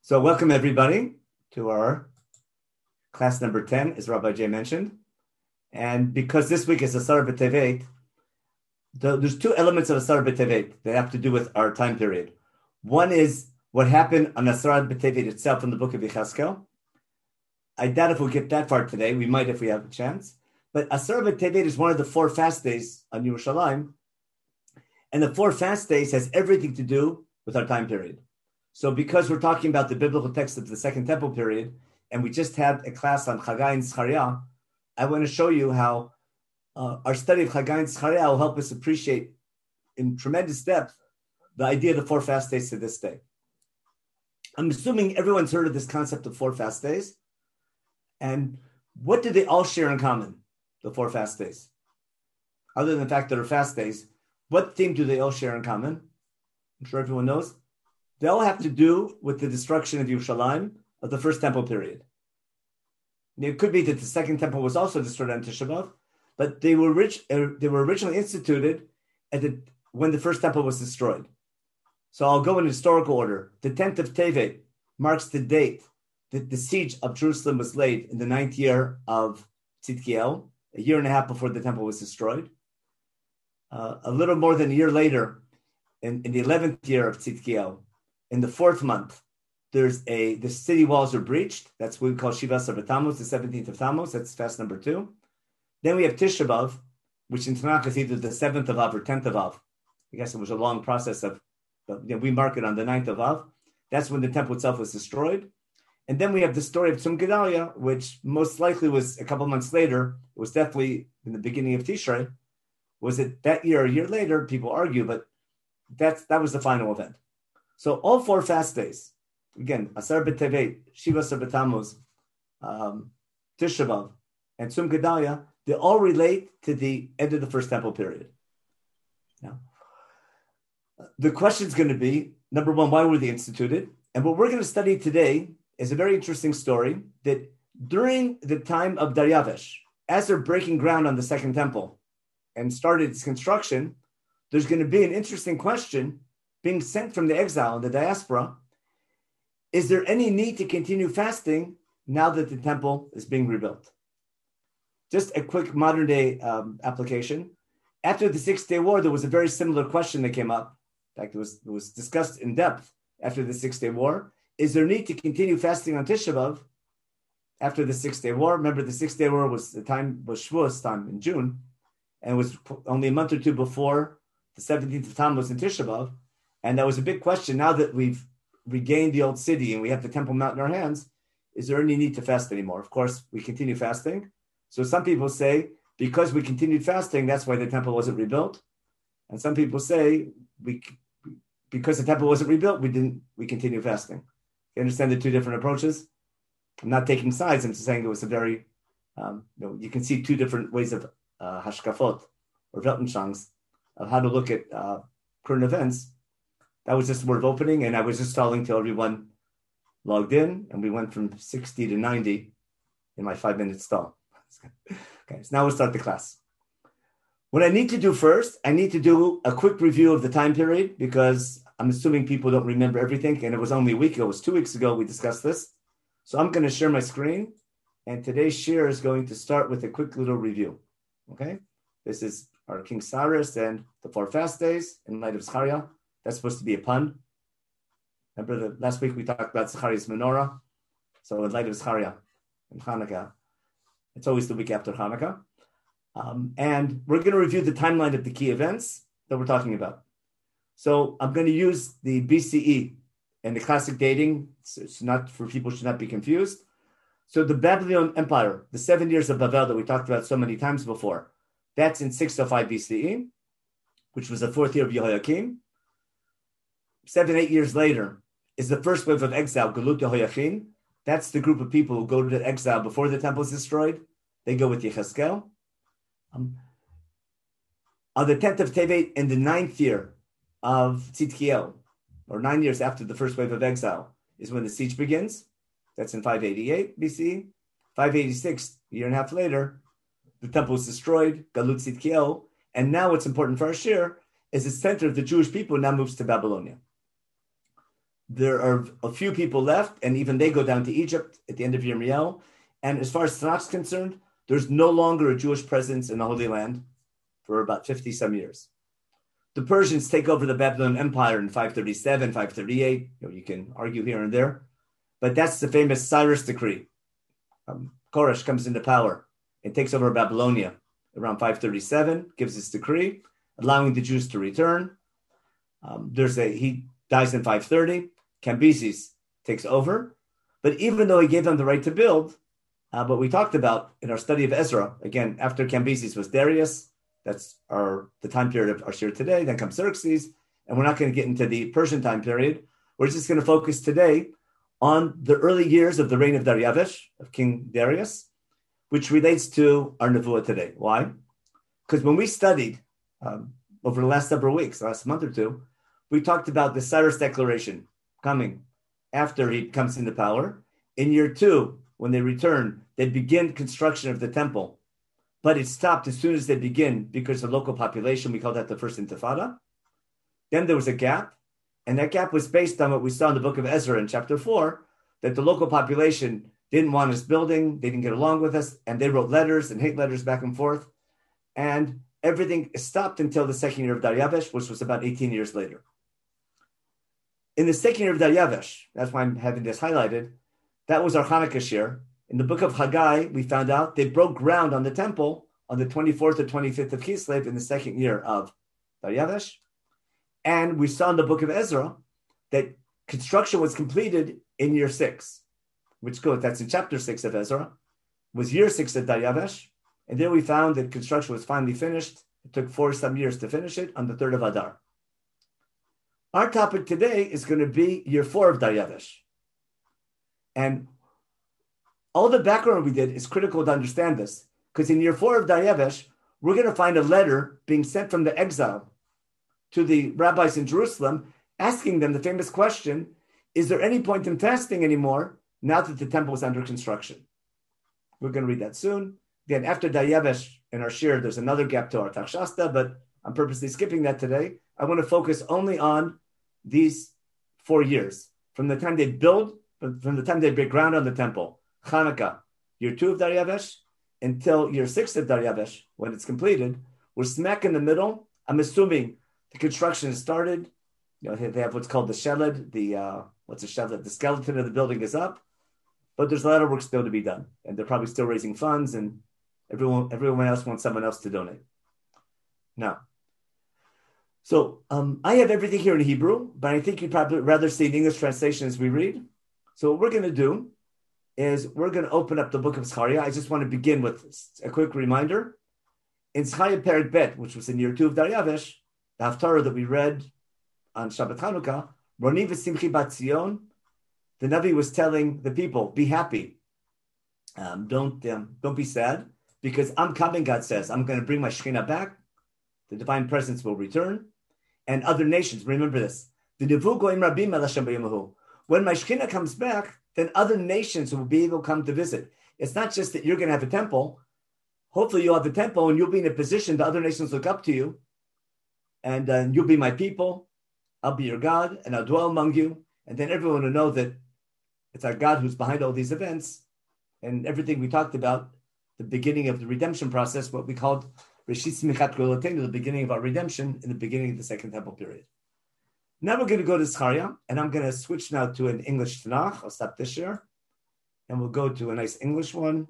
So welcome everybody to our class number 10, as Rabbi Jay mentioned. And because this week is Asar B'Tevet, there's two elements of Asar B'Tevet that have to do with our time period. One is what happened on Asar B'Tevet itself in the book of Yechezkel. I doubt if we'll get that far today. We might if we have a chance. But Asar B'Tevet is one of the 4 fast days on Yerushalayim. And the 4 fast days has everything to do with our time period. So because we're talking about the biblical text of the Second Temple period, and we just had a class on Chagai and Zechariah, I want to show you how our study of Chagai and Zechariah will help us appreciate in tremendous depth the idea of the 4 fast days to this day. I'm assuming everyone's heard of this concept of 4 fast days. And what do they all share in common, the 4 fast days? Other than the fact that they're fast days, what theme do they all share in common? I'm sure everyone knows. They all have to do with the destruction of Yerushalayim of the First Temple period. It could be that the Second Temple was also destroyed on Tisha B'Av, but they were originally instituted when the First Temple was destroyed. So I'll go in historical order. The 10th of Tevet marks the date that the siege of Jerusalem was laid in the 9th year of Tzidkiel, a year and a half before the temple was destroyed. A little more than a year later, in the 11th year of Tzidkiel, in the 4th month, the city walls are breached. That's what we call Shiva Asar B'Tammuz, the 17th of Tammuz. That's fast number 2. Then we have Tisha B'Av, which in Tanakh is either the 7th of Av or 10th of Av. I guess it was a long process we mark it on the 9th of Av. That's when the temple itself was destroyed. And then we have the story of Tzum Gedalia, which most likely was a couple months later. It was definitely in the beginning of Tishrei. Was it that year or a year later? People argue, but that was the final event. So all 4 fast days, again, Asar B'Tevet, Shiva Asar B'Tammuz, Tisha B'Av, and Tzum Gedalia, they all relate to the end of the First Temple period. Now, the question is going to be, number one, why were they instituted? And what we're going to study today is a very interesting story that during the time of Daryavesh, as they're breaking ground on the Second Temple and started its construction, there's going to be an interesting question being sent from the exile and the diaspora. Is there any need to continue fasting now that the temple is being rebuilt? Just a quick modern day application. After the 6-Day War, there was a very similar question that came up. In fact, it was discussed in depth after the 6-Day War. Is there need to continue fasting on Tisha B'Av after the 6-Day War? Remember, the 6-Day War was Shavuos time in June, and it was only a month or two before the 17th of Tammuz in Tisha B'Av. And that was a big question. Now that we've regained the old city and we have the Temple Mount in our hands, is there any need to fast anymore? Of course, we continue fasting. So some people say, because we continued fasting, that's why the temple wasn't rebuilt. And some people say, because the temple wasn't rebuilt, we continue fasting. You understand the two different approaches? I'm not taking sides. I'm just saying it was a very, you can see 2 different ways of hashkafot or Weltanschauungs of how to look at current events. That was just a word of opening, and I was just stalling till everyone logged in, and we went from 60 to 90 in my 5-minute stall. Okay, so now we'll start the class. What I need to do first, I need to do a quick review of the time period, because I'm assuming people don't remember everything, and it was only a week ago, it was 2 weeks ago we discussed this. So I'm going to share my screen, and today's share is going to start with a quick little review. Okay, this is our King Cyrus and the 4 fast days in light of Zechariah. That's supposed to be a pun. Remember last week we talked about Zechariah's menorah. So in light of Zechariah and Hanukkah, it's always the week after Hanukkah. And we're going to review the timeline of the key events that we're talking about. So I'm going to use the BCE and the classic dating. It's not for people should not be confused. So the Babylonian Empire, the 7 years of Babel that we talked about so many times before, that's in 605 BCE, which was the 4th year of Yehoiakim. 7-8 years later is the first wave of exile, Galut Yehoiachin. That's the group of people who go to exile before the temple is destroyed. They go with Yechezkel. On the 10th of Tevet, in the 9th year of Tzidkiel, or 9 years after the first wave of exile, is when the siege begins. That's in 588 BCE. 586, a year and a half later, the temple is destroyed, Galut Tzidkiel. And now what's important for our shir is the center of the Jewish people now moves to Babylonia. There are a few people left, and even they go down to Egypt at the end of Yirmiyahu. And as far as Tanakh is concerned, there's no longer a Jewish presence in the Holy Land for about 50 some years. The Persians take over the Babylonian Empire in 537, 538. You can argue here and there, but that's the famous Cyrus decree. Koresh comes into power and takes over Babylonia around 537, gives this decree, allowing the Jews to return. He dies in 530. Cambyses takes over. But even though he gave them the right to build, what we talked about in our study of Ezra, again, after Cambyses was Darius, that's the time period of our shir today, then comes Xerxes, and we're not going to get into the Persian time period. We're just going to focus today on the early years of the reign of Dariavesh, of King Darius, which relates to our Nevuah today. Why? Because when we studied over the last several weeks, last month or two, we talked about the Cyrus declaration coming after he comes into power. In year 2, when they return, they begin construction of the temple, but it stopped as soon as they begin because of the local population. We call that the first Intifada. Then there was a gap, and that gap was based on what we saw in the book of Ezra in chapter 4, that the local population didn't want us building, they didn't get along with us, and they wrote letters and hate letters back and forth, and everything stopped until the second year of Dariavesh, which was about 18 years later. In the second year of Dariavesh, that's why I'm having this highlighted, that was our Hanukkah year. In the book of Haggai, we found out they broke ground on the temple on the 24th or 25th of Kislev in the second year of Dariavesh. And we saw in the book of Ezra that construction was completed in year 6, that's in chapter 6 of Ezra, was year 6 of Dariavesh. And there we found that construction was finally finished. It took 4 some years to finish it on the 3rd of Adar. Our topic today is going to be year 4 of Dariavesh. And all the background we did is critical to understand this, because in year 4 of Dariavesh, we're going to find a letter being sent from the exile to the rabbis in Jerusalem, asking them the famous question, is there any point in fasting anymore now that the temple is under construction? We're going to read that soon. Again, after Dariavesh in our shir, there's another gap to our Takshasta, but I'm purposely skipping that today. I want to focus only on these 4 years, from the time they break ground on the temple, Hanukkah, year 2 of Dariavesh, until year 6 of Dariavesh, when it's completed. We're smack in the middle. I'm assuming the construction has started. They have what's called the sheled, the skeleton of the building is up, but there's a lot of work still to be done. And they're probably still raising funds, and everyone else wants someone else to donate. Now, so I have everything here in Hebrew, but I think you'd probably rather see the English translation as we read. So what we're going to do is we're going to open up the book of Zechariah. I just want to begin with a quick reminder. In Zechariah Perek Bet, which was in year 2 of Dariavesh, the Haftarah that we read on Shabbat Chanukah, Roni v'simchi bat Zion, the Navi was telling the people, be happy. Don't be sad, because I'm coming, God says. I'm going to bring my Shekhinah back. The divine presence will return. And other nations, remember this. When my Shekhinah comes back, then other nations will be able to come to visit. It's not just that you're going to have a temple. Hopefully you'll have a temple and you'll be in a position that other nations look up to you. And you'll be my people. I'll be your God, and I'll dwell among you. And then everyone will know that it's our God who's behind all these events. And everything we talked about, the beginning of the redemption process, what we called Reshit Smichat Geulatenu, the beginning of our redemption, in the beginning of the Second Temple period. Now we're going to go to Zechariah, and I'm going to switch now to an English Tanakh. I'll stop this year, and we'll go to a nice English one,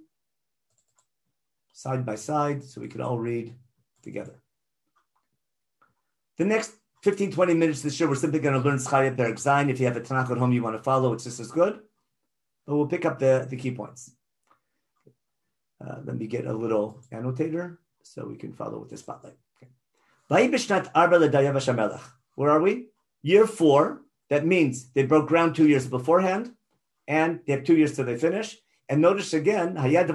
side by side, so we can all read together. The next 15, 20 minutes this year, we're simply going to learn Zechariah Perek Zayin. If you have a Tanakh at home you want to follow, it's just as good. But we'll pick up the key points. Let me get a little annotator so we can follow with the spotlight. Okay. Where are we? Year 4. That means they broke ground 2 years beforehand, and they have 2 years till they finish. And notice again, another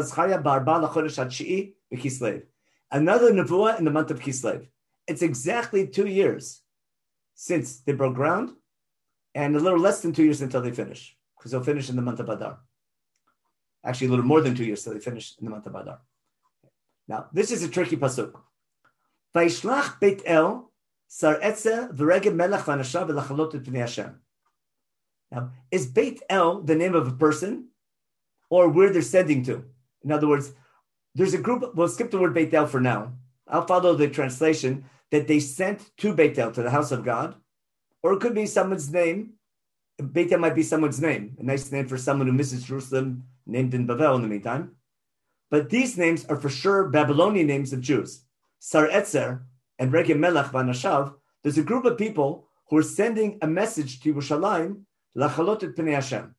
nevuah in the month of Kislev. It's exactly 2 years since they broke ground, and a little less than 2 years until they finish, because they'll finish in the month of Adar. Actually, a little more than 2 years till they finish in the month of Adar. Now, this is a tricky pasuk. Vaishlach Beit El sar etze v'reged melech v'anashav v'lachalot et pnei Hashem. Now, is Beit El the name of a person or where they're sending to? In other words, there's a group, we'll skip the word Beit El for now. I'll follow the translation that they sent to Beit El, to the house of God, or it could be someone's name. Beit El might be someone's name, a nice name for someone who misses Jerusalem, named in Bavel in the meantime. But these names are for sure Babylonian names of Jews. Sar Etzer and Regem Melech Vanashav, there's a group of people who are sending a message to Yerushalayim, Lachalot et Pnei Hashem,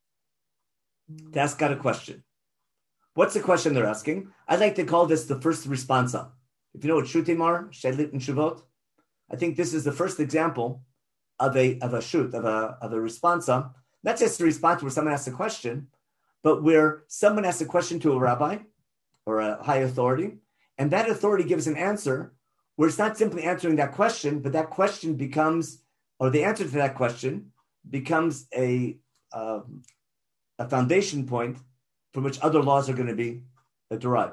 to ask God a question. What's the question they're asking? I'd like to call this the first responsa. If you know what shutim are, shedlit and shuvot, I think this is the first example of a responsa, not just a response where someone asks a question, but where someone asks a question to a rabbi or a high authority, and that authority gives an answer where it's not simply answering that question, but that question becomes, or the answer to that question becomes a foundation point from which other laws are going to be derived.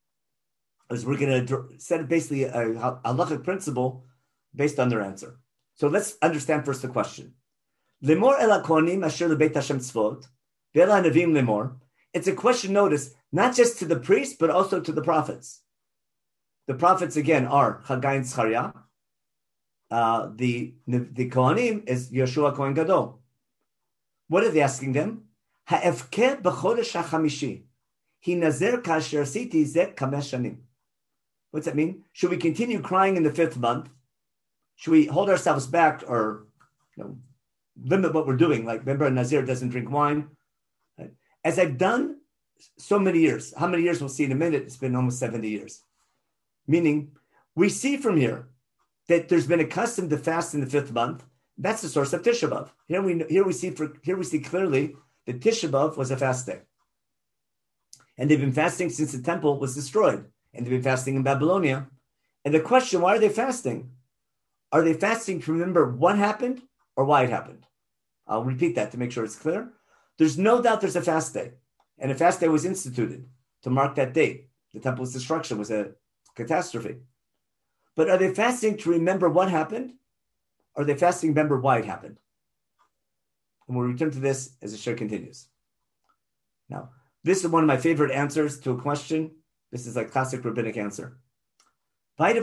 As we're going to set basically a halachic principle based on their answer. So let's understand first the question. Lemor el hakohanim asher lebeit Hashem tzvot, ve'el hanavim lemor. It's a question, notice, not just to the priests, but also to the prophets. The prophets, again, are Haggai and Zechariah. The Kohanim is Yeshua Kohen Gadol. What are they asking them? Ha'efkeh b'chodesh ha'chamishi. Hi nazer kasher asiti zeh kamesh shanim. What's that mean? Should we continue crying in the 5th month? Should we hold ourselves back or limit what we're doing? Like, remember, a Nazir doesn't drink wine. As I've done so many years, how many years we'll see in a minute? It's been almost 70 years. Meaning, we see from here that there's been a custom to fast in the 5th month. That's the source of Tisha B'Av. Here we see clearly that Tisha B'Av was a fast day. And they've been fasting since the temple was destroyed. And they've been fasting in Babylonia. And the question, why are they fasting? Are they fasting to remember what happened or why it happened? I'll repeat that to make sure it's clear. There's no doubt there's a fast day. And a fast day was instituted to mark that date. The temple's destruction was a catastrophe. But are they fasting to remember what happened? Or are they fasting to remember why it happened? And we'll return to this as the show continues. Now, this is one of my favorite answers to a question. This is a classic rabbinic answer. Now,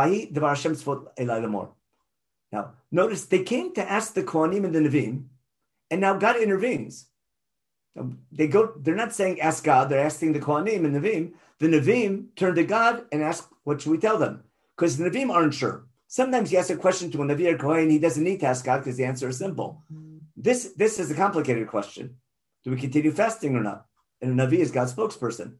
notice they came to ask the Kohanim and the Nevi'im, and now God intervenes. They're not saying ask God, they're asking the Kohanim and Nevi'im. The Nevi'im turn to God and ask, what should we tell them? Because the Nevi'im aren't sure. Sometimes you ask a question to a Nevi or Kohen, he doesn't need to ask God because the answer is simple. This is a complicated question. Do we continue fasting or not? And a Navi is God's spokesperson.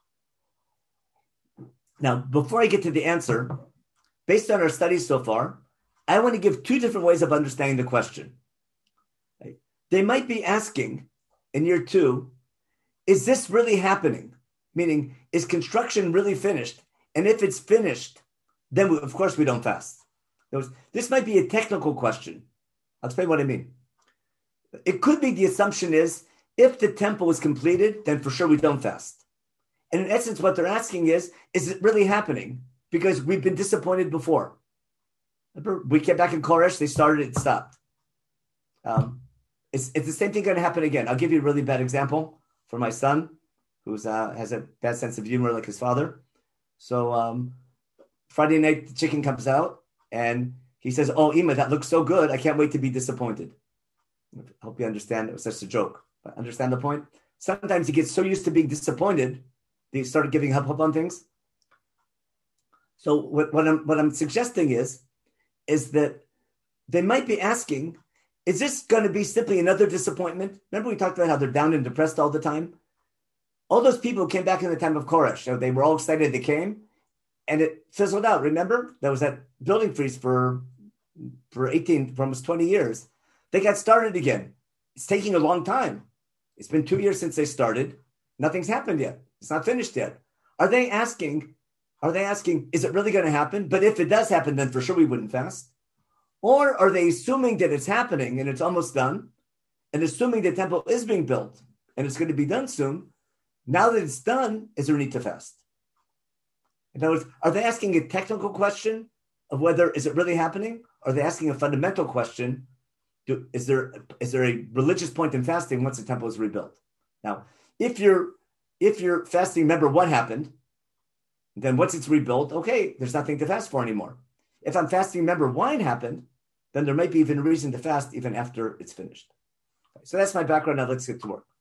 Now, before I get to the answer, based on our studies so far, I want to give 2 different ways of understanding the question. They might be asking in year 2, is this really happening? Meaning, is construction really finished? And if it's finished, then of course we don't fast. This might be a technical question. I'll explain what I mean. It could be the assumption is, if the temple is completed, then for sure we don't fast. And in essence, what they're asking is it really happening? Because we've been disappointed before. Remember, we came back in Koresh, they started, it stopped. It's the same thing going to happen again. I'll give you a really bad example for my son, who has a bad sense of humor like his father. So Friday night, the chicken comes out, and he says, "Oh, Ima, that looks so good. I can't wait to be disappointed." I hope you understand. It was just a joke. But understand the point? Sometimes he gets so used to being disappointed, they started giving up on things. So what I'm suggesting is that they might be asking, is this going to be simply another disappointment? Remember we talked about how they're down and depressed all the time? All those people came back in the time of Koresh. So they were all excited they came, and it fizzled out. Remember? There was that building freeze for almost 20 years. They got started again. It's taking a long time. It's been 2 years since they started. Nothing's happened yet. It's not finished yet. Are they asking, is it really going to happen? But if it does happen, then for sure we wouldn't fast. Or are they assuming that it's happening and it's almost done, and assuming the temple is being built and it's going to be done soon? Now that it's done, is there a need to fast? In other words, are they asking a technical question of whether is it really happening? Or are they asking a fundamental question? Is there a religious point in fasting once the temple is rebuilt? Now, if you're fasting, remember what happened, then once it's rebuilt, okay, there's nothing to fast for anymore. If I'm fasting, remember wine happened, then there might be even a reason to fast even after it's finished. Okay, so that's my background. Now let's get to work.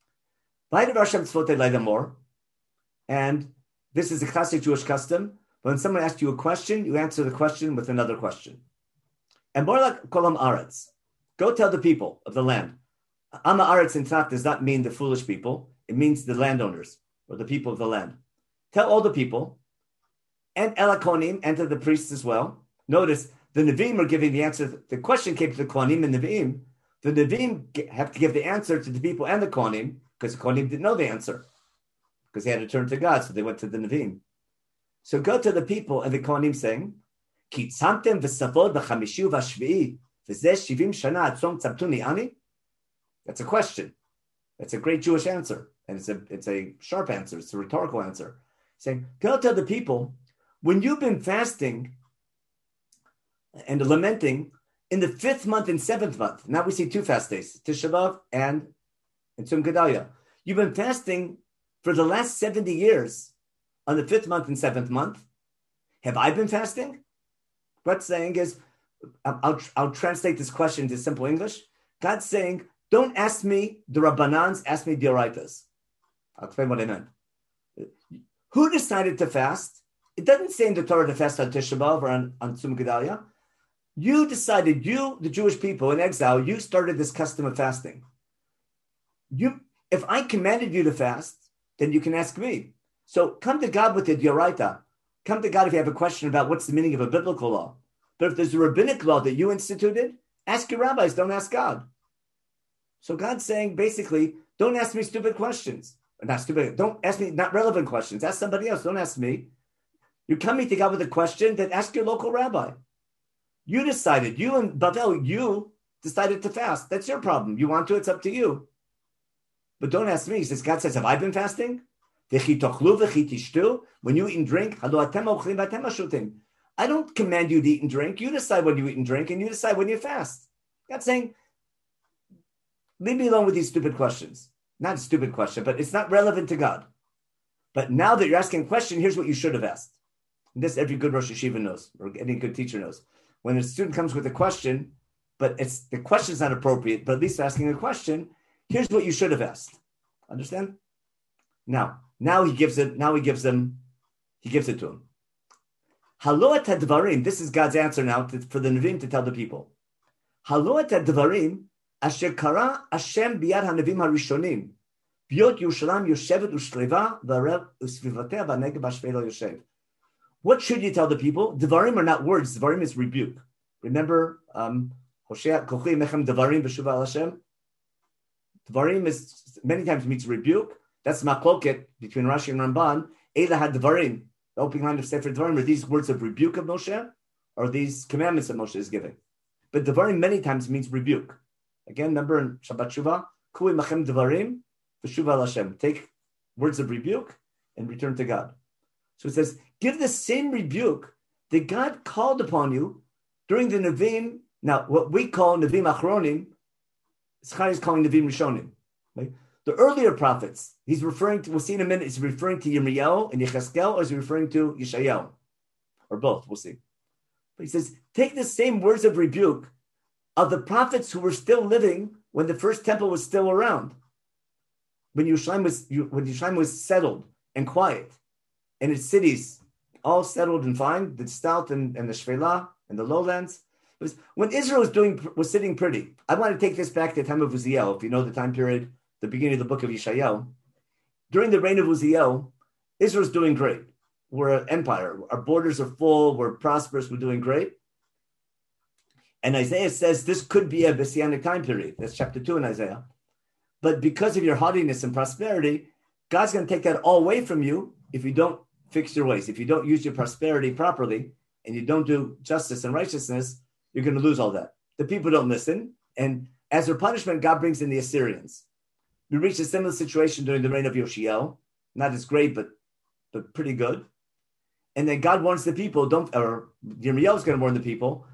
And this is a classic Jewish custom. When someone asks you a question, you answer the question with another question. And more like kolam aretz. Go tell the people of the land. Ama aretz in fact does not mean the foolish people. It means the landowners or the people of the land. Tell all the people and elakonim and to the priests as well. Notice the Nevi'im are giving the answer. The question came to the Kohanim and Nevi'im. The Nevi'im have to give the answer to the people and the Kohanim because the Kohanim didn't know the answer because they had to turn to God, so they went to the Nevi'im. So go to the people and the Kohanim saying, Ki tzamtem v'savod v'chamishu v'ashvi'i v'zeh shivim shana atzom tzabtuni ani? That's a question. That's a great Jewish answer. And it's a sharp answer. It's a rhetorical answer. Saying, go tell the people, when you've been fasting and lamenting in the 5th month and 7th month, now we see 2 fast days, Tisha B'Av and Tzom Gedalia. You've been fasting for the last 70 years on the 5th month and 7th month. Have I been fasting? What's saying is, I'll translate this question to simple English. God's saying, don't ask me the Rabbanans, ask me the Oraitas. I'll explain what I meant. Who decided to fast? It doesn't say in the Torah to fast on Tisha B'Av or on Tzom Gedalia. You decided, the Jewish people in exile, you started this custom of fasting. If I commanded you to fast, then you can ask me. So come to God with the Dioraita. Come to God if you have a question about what's the meaning of a biblical law. But if there's a rabbinic law that you instituted, ask your rabbis, don't ask God. So God's saying, basically, don't ask me stupid questions. Not stupid, don't ask me not relevant questions. Ask somebody else, don't ask me. You're coming to God with a question, then ask your local rabbi. You decided, you and Bavel, you decided to fast. That's your problem. You want to, it's up to you. But don't ask me. He says, God says, have I been fasting? When you eat and drink, I don't command you to eat and drink. You decide when you eat and drink, and you decide when you fast. God's saying, leave me alone with these stupid questions. Not a stupid question, but it's not relevant to God. But now that you're asking a question, here's what you should have asked. And this every good Rosh Yeshiva knows, or any good teacher knows. When a student comes with a question, but the question's not appropriate, but at least asking a question, here's what you should have asked. Understand? Now he gives it. Now he gives it to him. Haloat hadvarim. This is God's answer now for the Nevi'im to tell the people. Haloat hadvarim asher kara Hashem biyad hanevim harishonim biyot Yerushalayim yoshevet ushleva v'arev usvivatea v'negeb hashvelo yoshev. What should you tell the people? Devarim are not words. Devarim is rebuke. Remember, Hosea kochi mechem devarim b'shuva al Hashem. Devarim is many times means rebuke. That's machloket between Rashi and Ramban. Eila had devarim. The opening line of Sefer Devarim are these words of rebuke of Moshe, or these commandments that Moshe is giving. But devarim many times means rebuke. Again, remember in Shabbat Shuvah, kui machem devarim v'shuva al Hashem. Take words of rebuke and return to God. So it says, give the same rebuke that God called upon you during the Nevi'im. Now, what we call Nevi'im Achronim, Zechariah is calling Nevi'im Rishonim. Right? The earlier prophets, he's referring to, we'll see in a minute, is he referring to Yirmiyahu and Yechezkel, or is he referring to Yeshayahu? Or both, we'll see. But he says, take the same words of rebuke of the prophets who were still living when the first temple was still around. When Yerushalayim was settled and quiet, and its cities all settled and fine, the Stout and the Shvela and the lowlands. When Israel was sitting pretty. I want to take this back to the time of Uziel, if you know the time period, the beginning of the book of Yeshayahu. During the reign of Uziel, Israel's doing great. We're an empire. Our borders are full. We're prosperous. We're doing great. And Isaiah says this could be a messianic time period. That's chapter 2 in Isaiah. But because of your haughtiness and prosperity, God's going to take that all away from you if you don't fix your ways. If you don't use your prosperity properly and you don't do justice and righteousness, you're going to lose all that. The people don't listen. And as their punishment, God brings in the Assyrians. We reached a similar situation during the reign of Yoshiel. Not as great, but pretty good. And then God warns the people, Yirmiyahu is going to warn the people,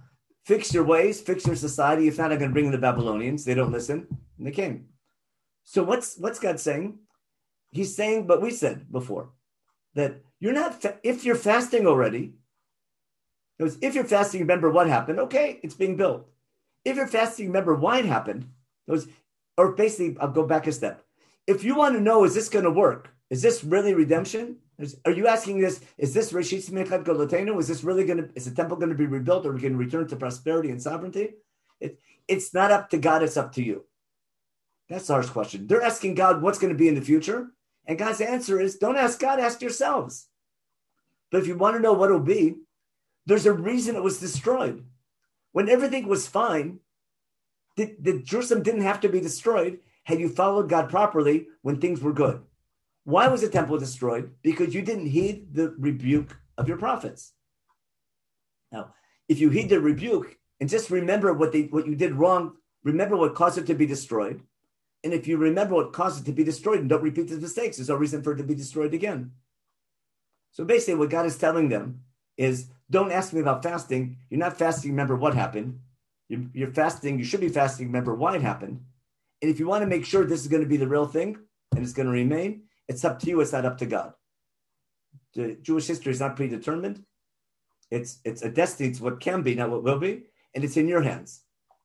fix your ways, fix your society. If not, I'm going to bring in the Babylonians. They don't listen. And they came. So what's God saying? He's saying what we said before, that you're not, if you're fasting already, if you're fasting, remember what happened. Okay, it's being built. If you're fasting, remember why it happened. Or basically, I'll go back a step. If you want to know, is this going to work? Is this really redemption? Are you asking this? Is this Reshit Simchat Golotenu? Is this really is the temple going to be rebuilt, or are we going to return to prosperity and sovereignty? It's not up to God, it's up to you. That's our question. They're asking God what's going to be in the future. And God's answer is, don't ask God, ask yourselves. But if you want to know what it'll be, there's a reason it was destroyed. When everything was fine, the Jerusalem didn't have to be destroyed had you followed God properly when things were good. Why was the temple destroyed? Because you didn't heed the rebuke of your prophets. Now, if you heed the rebuke and just remember what you did wrong, remember what caused it to be destroyed. And if you remember what caused it to be destroyed and don't repeat the mistakes, there's no reason for it to be destroyed again. So basically what God is telling them is, don't ask me about fasting. You're not fasting, remember what happened. You're fasting, you should be fasting, remember why it happened. And if you want to make sure this is going to be the real thing and it's going to remain, it's up to you, it's not up to God. The Jewish history is not predetermined. It's a destiny, it's what can be, not what will be, and it's in your hands.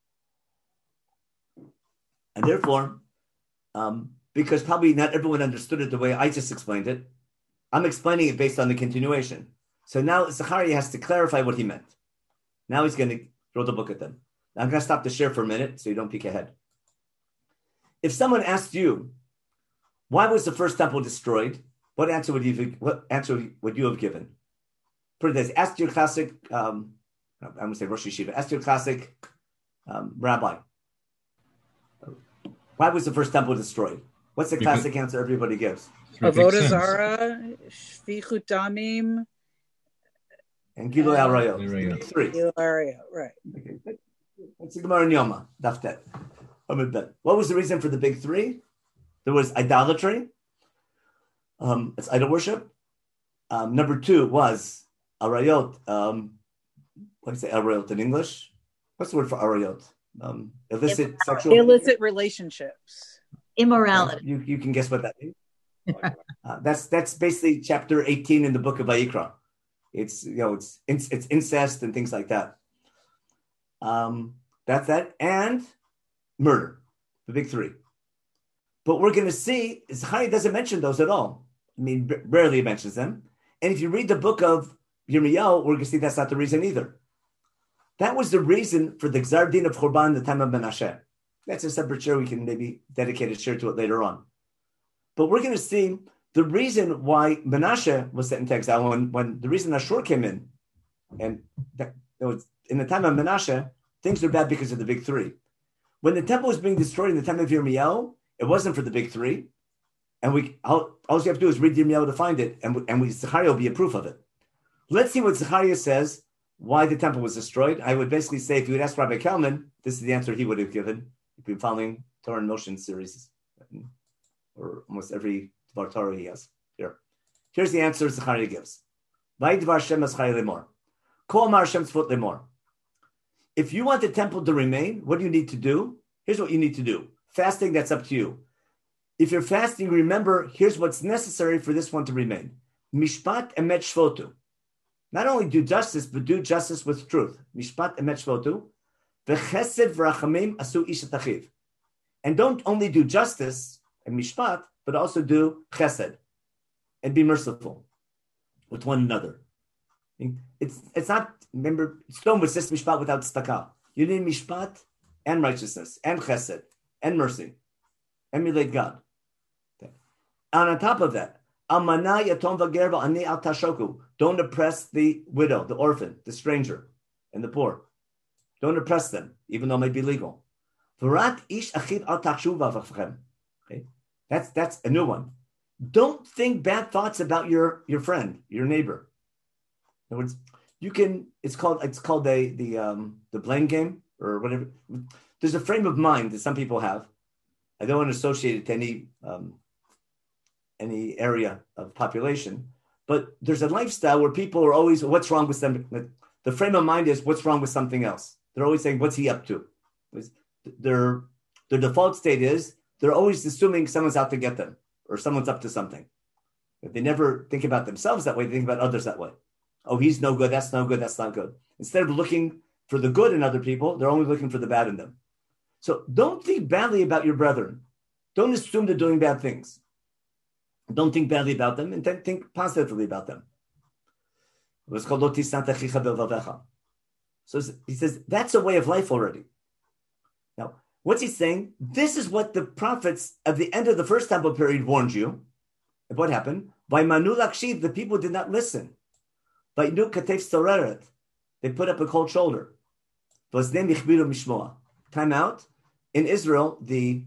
And therefore, because probably not everyone understood it the way I just explained it, I'm explaining it based on the continuation. So now Zechariah has to clarify what he meant. Now he's going to throw the book at them. Now I'm going to stop the share for a minute so you don't peek ahead. If someone asked you, why was the first temple destroyed? What answer would you have given? For this, ask your classic, I'm going to say Rosh Yeshiva, ask your classic rabbi. Why was the first temple destroyed? What's the classic answer everybody gives? Avodah Zarah, Shfichut Damim, and Gilui Arayot. Three. Gilui Arayot, right. Okay. That's the Gemara in Yoma, Daftet. What was the reason for the big three? There was idolatry. It's idol worship. Number two was Arayot. What do you say Arayot in English? What's the word for Arayot? Illicit relationships. Immorality. You can guess what that means. That's basically chapter 18 in the book of Vayikra. It's incest and things like that. That's that, and murder, the big three. But we're going to see Zechariah doesn't mention those at all. I mean, barely mentions them. And if you read the book of Yirmiyahu, we're going to see that's not the reason either. That was the reason for the Gzar Din of Churban in the time of Menashe. That's a separate share. We can maybe dedicate a share to it later on. But we're going to see the reason why Menashe was sent into exile when the reason Ashur came in, and that was in the time of Menashe, things were bad because of the big three. When the temple was being destroyed in the time of Yirmiyahu, it wasn't for the big three. And all you have to do is read Yirmiyahu to find it, and Zechariah will be a proof of it. Let's see what Zechariah says, why the temple was destroyed. I would basically say, if you would ask Rabbi Kalman, this is the answer he would have given. You've been following Torah in Motion series, or almost every Dvar Torah he has. Here's the answer Zechariah gives. If you want the temple to remain, what do you need to do? Here's what you need to do. Fasting, that's up to you. If you're fasting, remember, here's what's necessary for this one to remain. Mishpat emet shvotu. Not only do justice, but do justice with truth. Mishpat emet shvotu. V'chesed v'rachamim asu ish tachiv. And don't only do justice and mishpat, but also do chesed. And be merciful with one another. It's not, remember, stone was just mishpat without tzedakah. You need mishpat and righteousness and chesed and mercy. Emulate God. Okay. And on top of that, almana yatom v'gerva ani al tashoku. Don't oppress the widow, the orphan, the stranger, and the poor. Don't oppress them, even though it may be legal. V'rat ish achiv al takshuva v'chem. Okay, that's a new one. Don't think bad thoughts about your friend, your neighbor. In other words, you can. It's called the blame game or whatever. There's a frame of mind that some people have. I don't want to associate it to any area of population, but there's a lifestyle where people are always, what's wrong with them? The frame of mind is what's wrong with something else. They're always saying, what's he up to? Their default state is they're always assuming someone's out to get them or someone's up to something. But they never think about themselves that way. They think about others that way. Oh, he's no good. That's no good. That's not good. Instead of looking for the good in other people, they're only looking for the bad in them. So don't think badly about your brethren. Don't assume they're doing bad things. Don't think badly about them, and then think positively about them. So he says, that's a way of life already. Now, what's he saying? This is what the prophets at the end of the first temple period warned you. And what happened? By Manu Lakshiv, the people did not listen. By Nu Katef Soreret, they put up a cold shoulder. Time out. In Israel, the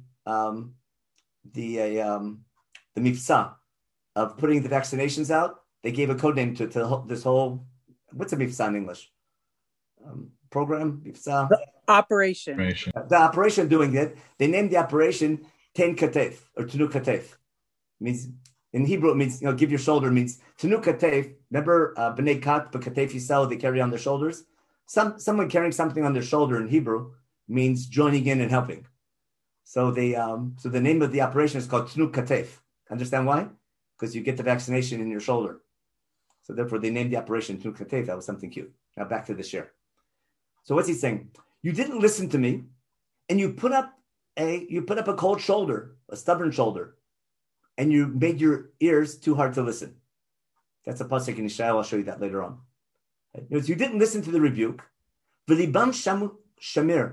mifsa of putting the vaccinations out, they gave a code name to this whole, what's a mifsa in English? Program, mifsa? Operation. The operation doing it, they named the operation Ten Katef, or Tenu Katef. Means, in Hebrew, it means, give your shoulder, means Tenu Katef. Remember, B'nai Kat, B'Katef Yisrael, they carry on their shoulders? Someone carrying something on their shoulder in Hebrew means joining in and helping. So the name of the operation is called Tnu Katef. Understand why? Because you get the vaccination in your shoulder. So therefore they named the operation Tnu Katef. That was something cute. Now back to the share. So what's he saying? You didn't listen to me, and you put up a cold shoulder, a stubborn shoulder, and you made your ears too hard to listen. That's a pasuk in Yeshayahu. I'll show you that later on. You didn't listen to the rebuke. V'libam shamir.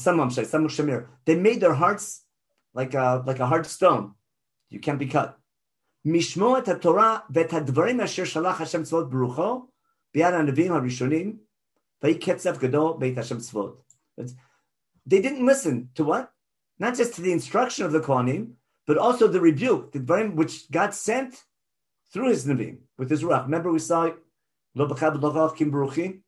They made their hearts like a hard stone. You can't be cut. Mishmo et Torah vet hadvarim asher shalach Hashem tzvot berucho bi'ad hanavim harishonim vayiketzav gadol beit Hashem tzvot. They didn't listen to what? Not just to the instruction of the Kohanim, but also the rebuke, the dvarim which God sent through His Nevi'im with His Ruach. Remember we saw Lo b'chad lo v'av kim beruchi.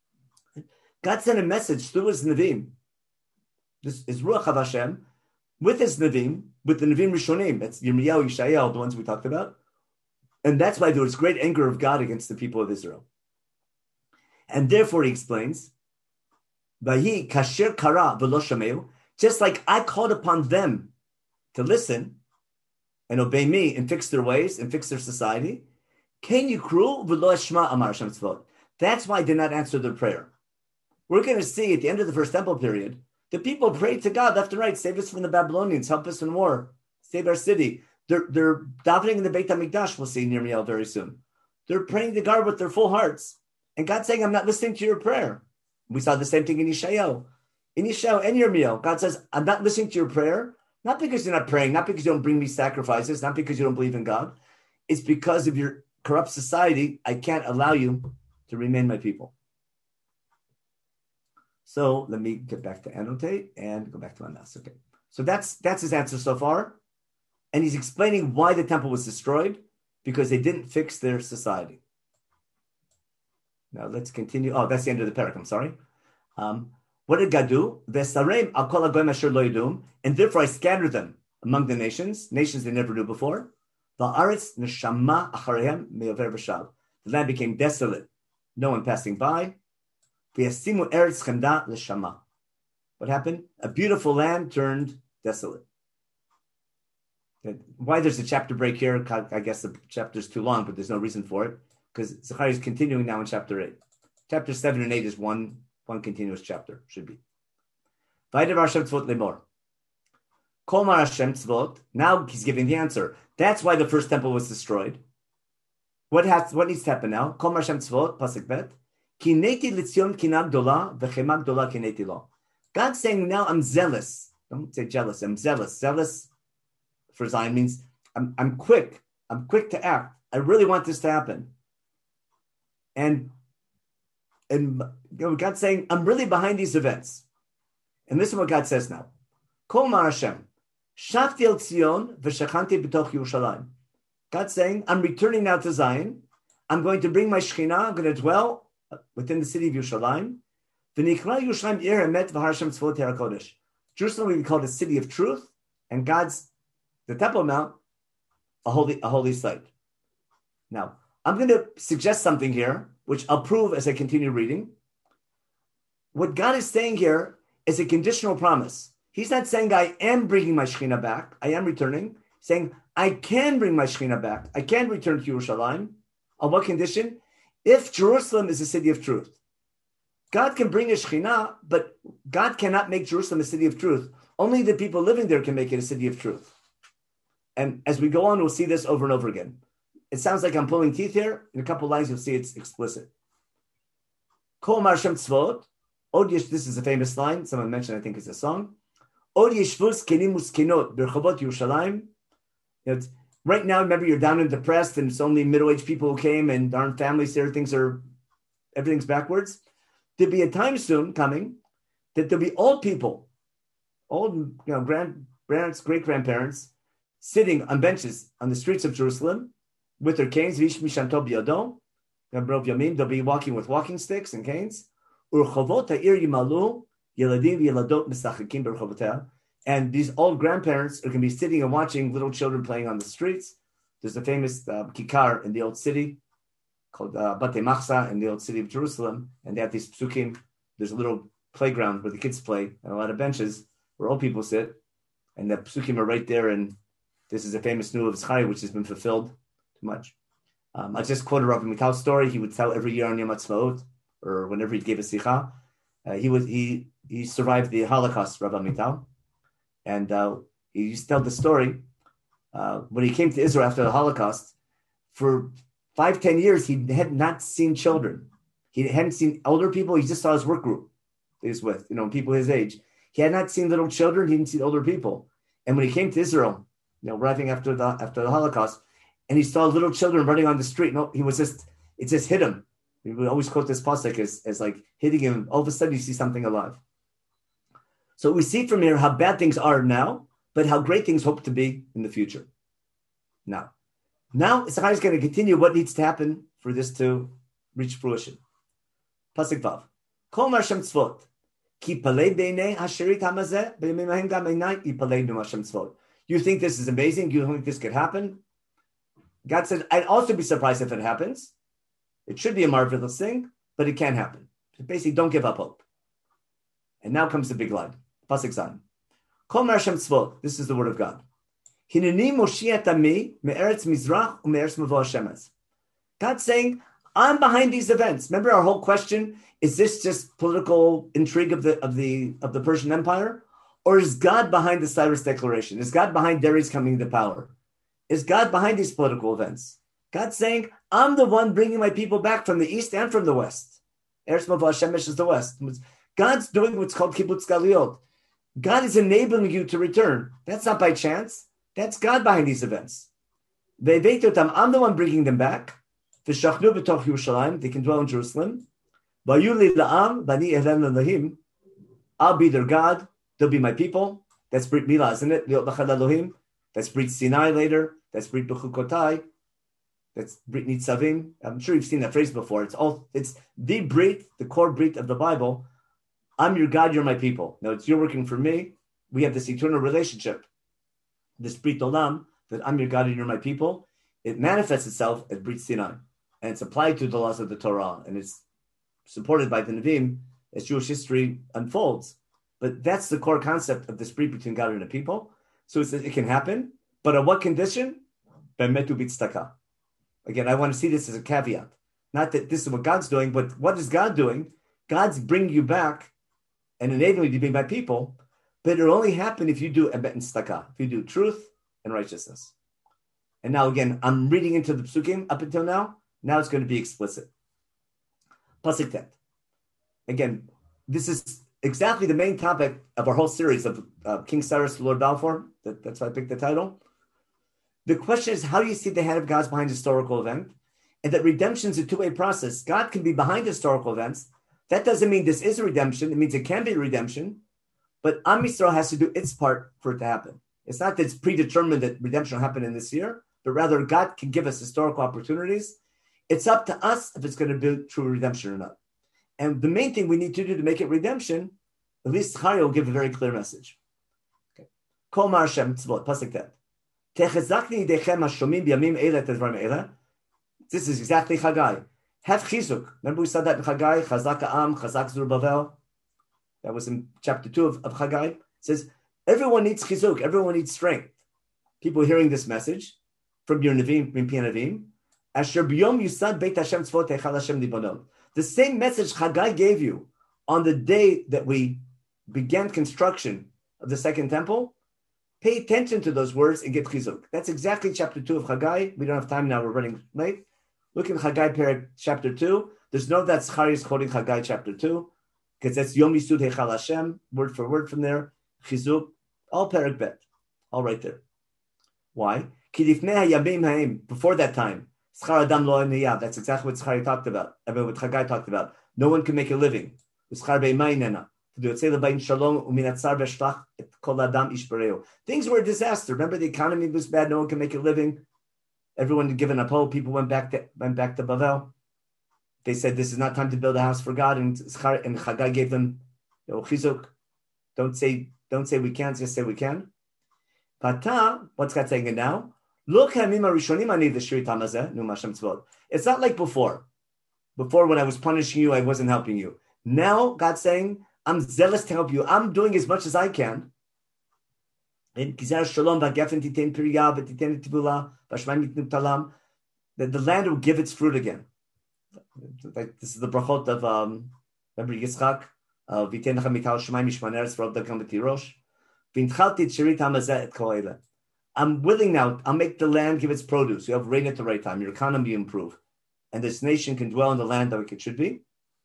God sent a message through His Nevi'im. This is Ruach of Hashem with His Nevi'im, with the Nevi'im Rishonim. That's Yirmiyahu, Yeshayahu, the ones we talked about. And that's why there was great anger of God against the people of Israel. And therefore, he explains, Vahi kasher kara v'lo shameu, just like I called upon them to listen and obey me and fix their ways and fix their society, Ken yikru v'lo eshma amar Hashem tzvot. That's why I did not answer their prayer. We're going to see at the end of the first temple period, the people prayed to God left and right, save us from the Babylonians, help us in war, save our city. They're davening in the Beit HaMikdash, we'll see in Yirmiyahu very soon. They're praying to God with their full hearts. And God's saying, I'm not listening to your prayer. We saw the same thing in Yeshayahu. In Yeshayahu and Yirmiyahu, God says, I'm not listening to your prayer, not because you're not praying, not because you don't bring me sacrifices, not because you don't believe in God. It's because of your corrupt society, I can't allow you to remain my people. So let me get back to annotate and go back to my mouse. Okay. So that's his answer so far. And he's explaining why the temple was destroyed, because they didn't fix their society. Now let's continue. Oh, that's the end of the parak. I'm sorry. What did God do? And therefore I scattered them among the nations they never knew before. The land became desolate, no one passing by. What happened? A beautiful land turned desolate. Why there's a chapter break here? I guess the chapter is too long, but there's no reason for it, because Zechariah is continuing now in chapter 8. Chapter 7 and 8 is one continuous chapter, should be. Now he's giving the answer. That's why the first temple was destroyed. What needs to happen now? Kol Hashem tzvot, pasuk bet. God's saying now I'm zealous. Don't say jealous. I'm zealous. Zealous for Zion means I'm quick. I'm quick to act. I really want this to happen. And God's saying I'm really behind these events. And listen what God says now. Kol Mar Hashem, Shavti el Tzion v'shachanti b'toch Yerushalayim. God's saying I'm returning now to Zion. I'm going to bring my Shekhinah. I'm going to dwell within the city of Yerushalayim. Jerusalem will be called a city of truth, and the Temple Mount, a holy site. Now, I'm going to suggest something here, which I'll prove as I continue reading. what God is saying here is a conditional promise. He's not saying I am bringing my Shekhinah back. I am returning. He's saying I can bring my Shekhinah back. I can return to Yerushalayim. On what condition? If Jerusalem is a city of truth. God can bring a Shekhinah, but God cannot make Jerusalem a city of truth. Only the people living there can make it a city of truth. And as we go on, we'll see this over and over again. It sounds like I'm pulling teeth here. In a couple lines, you'll see it's explicit. Kol Mar Shem Tzvot. This is a famous line. Someone mentioned, I think it's a song. Od Yeshvus Kenim Uskenot Berchavot Yerushalayim. Right now, remember, you're down and depressed, and it's only middle-aged people who came, and there aren't families there. Everything's backwards. There'll be a time soon coming that there'll be old people, grandparents, great-grandparents, sitting on benches on the streets of Jerusalem with their canes. They'll be walking with walking sticks and canes. And these old grandparents are going to be sitting and watching little children playing on the streets. There's a famous kikar in the old city called Batei Machsa in the old city of Jerusalem. And they have these psukim. There's a little playground where the kids play and a lot of benches where old people sit. And the psukim are right there. And this is a famous Nu'u of Zechariah, which has been fulfilled too much. I just quoted Rabbi Mital's story. He would tell every year on Yom HaTzmaut, or whenever he gave a sikha. He survived the Holocaust, Rabbi Mital. And he used to tell the story. When he came to Israel after the Holocaust, for 5-10 years, he had not seen children. He hadn't seen older people. He just saw his work group he was with, people his age. He had not seen little children. He didn't see older people. And when he came to Israel, arriving after the Holocaust, and he saw little children running on the street, it just hit him. We would always quote this pasuk as like hitting him. All of a sudden, you see something alive. So we see from here how bad things are now, but how great things hope to be in the future. Now Zechariah is going to continue what needs to happen for this to reach fruition. Pasuk Vav. Kol Mar Shem Tzvot. Ki palei beinei hasherit hamazeh b'yamim hahem gam einai yipaleinu Hashem Tzvot. You think this is amazing? You think this could happen? God said, I'd also be surprised if it happens. It should be a marvelous thing, but it can happen. So basically, don't give up hope. And now comes the big line. Pasuk Zayin. Kol Mar Shem Tzvot. This is the word of God. Hineni moshiach ami me'eretz mizrach u'me'eretz mavo Hashemes. God's saying, I'm behind these events. Remember our whole question: is this just political intrigue of the Persian Empire, or is God behind the Cyrus Declaration? Is God behind Darius coming to power? Is God behind these political events? God's saying, I'm the one bringing my people back from the east and from the west. Eretz mavo Hashemes is the west. God's doing what's called kibbutz galiot. God is enabling you to return. That's not by chance. That's God behind these events. I'm the one bringing them back. They can dwell in Jerusalem. I'll be their God. They'll be my people. That's Brit Milah, isn't it? That's Brit Sinai later. That's Brit Bechukotai. That's Brit Nitzavim. I'm sure you've seen that phrase before. It's the Brit, the core Brit of the Bible. I'm your God, you're my people. Now, you're working for me. We have this eternal relationship, this Brit Olam, that I'm your God and you're my people. It manifests itself as Brit Sinai, and it's applied to the laws of the Torah, and it's supported by the Nevi'im as Jewish history unfolds. But that's the core concept of this Brit between God and the people. So it can happen, but on what condition? Bemetu b'tzedakah. Again, I want to see this as a caveat. Not that this is what God's doing, but what is God doing? God's bringing you back and enabling you to be my people, but it'll only happen if you do emet and tzedakah, if you do truth and righteousness. And now again, I'm reading into the psukim up until now. Now it's going to be explicit. Pasuk Tet. Again, this is exactly the main topic of our whole series of King Cyrus, Lord Balfour. That's why I picked the title. The question is, how do you see the hand of God's behind historical event? And that redemption is a two-way process. God can be behind historical events. That doesn't mean this is a redemption. It means it can be a redemption. But Am Yisrael has to do its part for it to happen. It's not that it's predetermined that redemption will happen in this year, but rather God can give us historical opportunities. It's up to us if it's going to be true redemption or not. And the main thing we need to do to make it redemption, at least Zechariah will give a very clear message. Kol Mar Shem Tzvot, Pasuk Tet. Techezakni idechem hashomim b'yamim eila et advarim eila. This is exactly Chagai. Have chizuk. Remember we said that in Chagai, Chazak Ha'am, Chazak Zerubbabel. that was in chapter 2 of Haggai. It says, everyone needs chizuk, everyone needs strength. People hearing this message from your Nevi'im, Mimpi Nevi'im, Asher b'yom yusad beit Hashem tzvot eichal Hashem libonot. The same message Haggai gave you on the day that we began construction of the second temple. Pay attention to those words and get chizuk. That's exactly chapter 2 of Haggai. We don't have time now, we're running late. Look at Haggai chapter 2. There's no that Zechariah is quoting Haggai chapter 2, because that's Yom Yisud Heichal Hashem, word for word from there. Chizuk, all Perek Bet, all right there. Why? Before that time, Schar Adam Lo Niyav. That's exactly what Zechariah talked about. What Haggai talked about. No one can make a living. Things were a disaster. Remember, the economy was bad. No one can make a living. Everyone had given up hope. People went back to Bavel. They said, "This is not time to build a house for God." And Haggai gave them, chizuk. Don't say we can't. Just say we can. Pata, what's God saying it now? Look, it's not like before. Before, when I was punishing you, I wasn't helping you. Now, God's saying, I'm zealous to help you. I'm doing as much as I can. That the land will give its fruit again. Like this is the brachot of remember Yitzchak, I'm willing now. I'll make the land give its produce. You have rain at the right time. Your economy improve, and this nation can dwell in the land like it should be.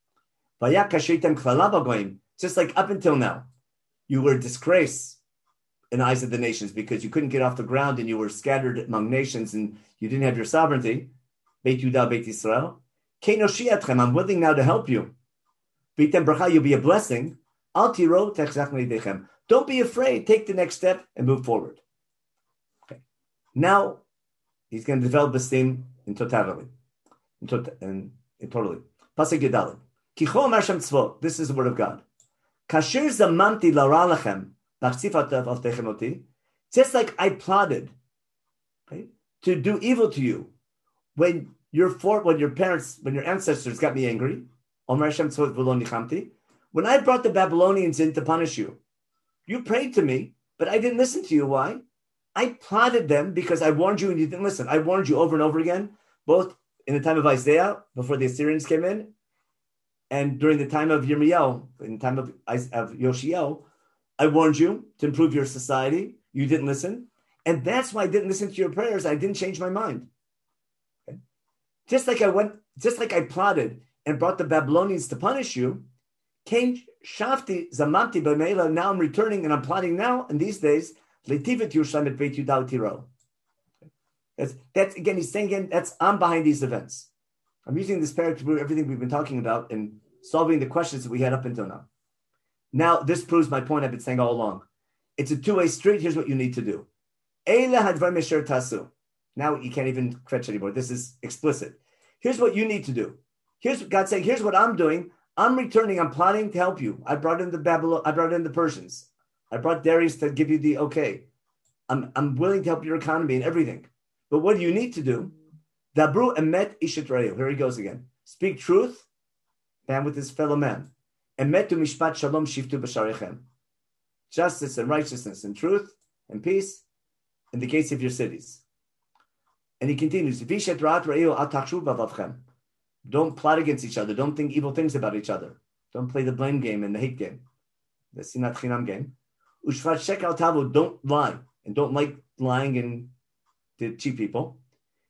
Just like up until now, you were a disgrace in the eyes of the nations because you couldn't get off the ground and you were scattered among nations and you didn't have your sovereignty. Beit Yudah, Beit Yisrael. I'm willing now to help you. You'll be a blessing. Don't be afraid. Take the next step and move forward. Okay. Now, he's going to develop this theme in totality. In totally. Pasuk Yudalid. This is the word of God. Just like I plotted, right, to do evil to you when your ancestors got me angry. When I brought the Babylonians in to punish you, you prayed to me, but I didn't listen to you. Why? I plotted them because I warned you and you didn't listen. I warned you over and over again, both in the time of Isaiah, before the Assyrians came in, and during the time of Yirmiyahu, in the time of Yoshiel, I warned you to improve your society. You didn't listen. And that's why I didn't listen to your prayers. I didn't change my mind. Okay? Just like I plotted and brought the Babylonians to punish you, came Shafti Zamanti B'Meila. Now I'm returning and I'm plotting now in these days. Letivet Yerushalayim et Beit Yudah Tiro. That's again. He's saying again. I'm behind these events. I'm using this paragraph to prove everything we've been talking about and solving the questions that we had up until now. Now this proves my point I've been saying all along. It's a two-way street. Here's what you need to do. Now you can't even fetch anymore. This is explicit. Here's what you need to do. Here's what God's saying. Here's what I'm doing. I'm returning. I'm plotting to help you. I brought in the Persians. I brought Darius to give you the okay. I'm willing to help your economy and everything. But what do you need to do? Dabru emet ishet re'eu. Here he goes again. Speak truth, man with his fellow man. Emet mishpat shalom shiftu b'sharechem. Justice and righteousness and truth and peace in the gates of your cities. And he continues. Vishet ra'at re'eu al tachshu b'avavchem. Don't plot against each other. Don't think evil things about each other. Don't play the blame game and the hate game, the sinat chinam game. Ushvat shekel tavu. Don't lie and don't like lying and to cheat people.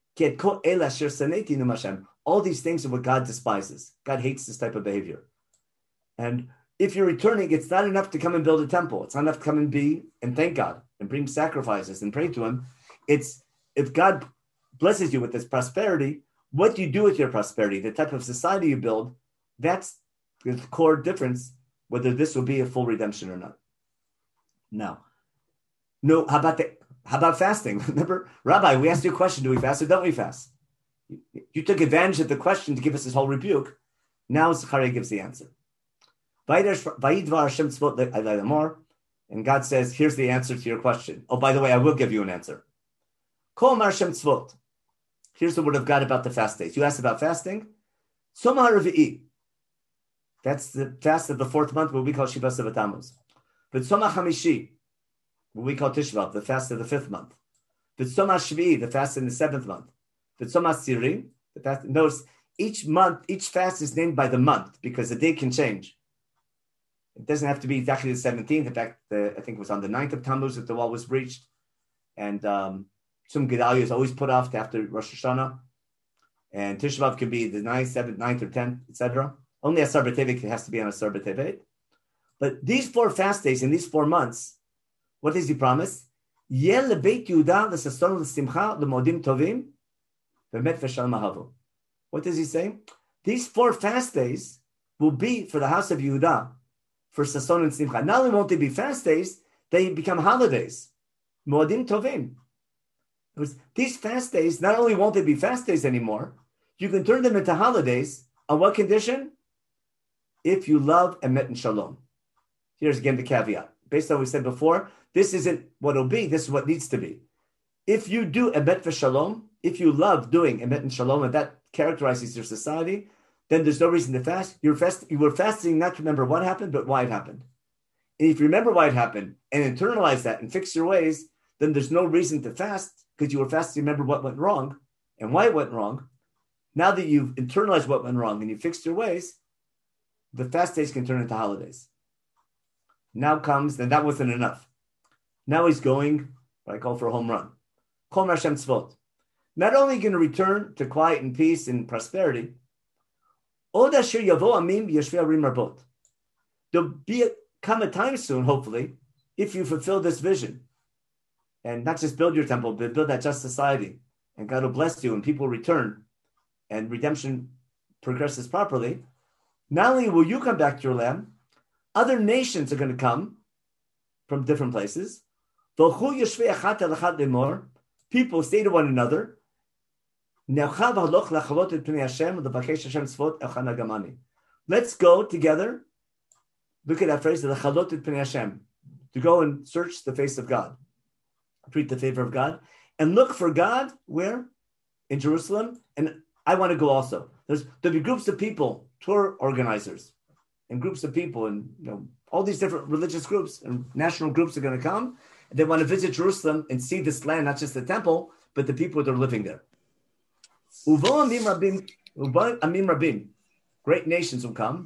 All these things are what God despises. God hates this type of behavior. And if you're returning, it's not enough to come and build a temple. It's not enough to come and be and thank God and bring sacrifices and pray to Him. It's if God blesses you with this prosperity, what do you do with your prosperity? The type of society you build, that's the core difference, whether this will be a full redemption or not. Now, no, how about fasting? Remember, Rabbi, we asked you a question, do we fast or don't we fast? You took advantage of the question to give us this whole rebuke. Now Zechariah gives the answer. And God says, here's the answer to your question. Oh, by the way, I will give you an answer. Here's the word of God about the fast days. You asked about fasting. That's the fast of the 4th month, what we call Shiva Tammuz. V'tzoma Chamishi, what we call Tisha B'Av, the fast of the 5th month. V'tzoma Shvi'i, the fast in the 7th month. V'tzoma Siri, the fast. Notice each month, each fast is named by the month because the date can change. It doesn't have to be exactly the 17th. In fact, I think it was on the 9th of Tammuz that the wall was breached. And Tzum Gedalia is always put off to after Rosh Hashanah. And Tisha B'Av can be the 9th, 7th, 9th, or 10th, etc. Only Asar B'Tevet has to be on Asar B'Tevet. But these 4 fast days in these 4 months, what does he promise? Yeh lebeit Yehuda l'sason l'simcha l'modim tovim v'met v'shalom ahavu. What does he say? These 4 fast days will be for the house of Yehuda for sason and simcha. Not only won't they be fast days, they become holidays. Modim tovim. These fast days, not only won't they be fast days anymore, you can turn them into holidays. On what condition? If you love emet and shalom. Here's again the caveat. Based on what we said before, this isn't what it'll be, this is what needs to be. If you do emet v'shalom, if you love doing emet and shalom, and that characterizes your society, then there's no reason to fast. You were fasting not to remember what happened, but why it happened. And if you remember why it happened and internalize that and fix your ways, then there's no reason to fast because you were fasting to remember what went wrong and why it went wrong. Now that you've internalized what went wrong and you fixed your ways, the fast days can turn into holidays. Now comes, and that wasn't enough. Now he's going, what I call for a home run. Kol Hashem Tzvot. Not only going to return to quiet and peace and prosperity, Od asher yavo amim yeshvei arim rarbot. There'll come a time soon, hopefully, if you fulfill this vision. And not just build your temple, but build that just society. And God will bless you and people return and redemption progresses properly. Not only will you come back to your land, other nations are going to come from different places. People say to one another, let's go together. Look at that phrase, to go and search the face of God, treat the favor of God, and look for God where? In Jerusalem. And I want to go also. There'll be groups of people, tour organizers, and groups of people, and all these different religious groups and national groups are going to come. They want to visit Jerusalem and see this land, not just the temple, but the people that are living there. Great nations will come.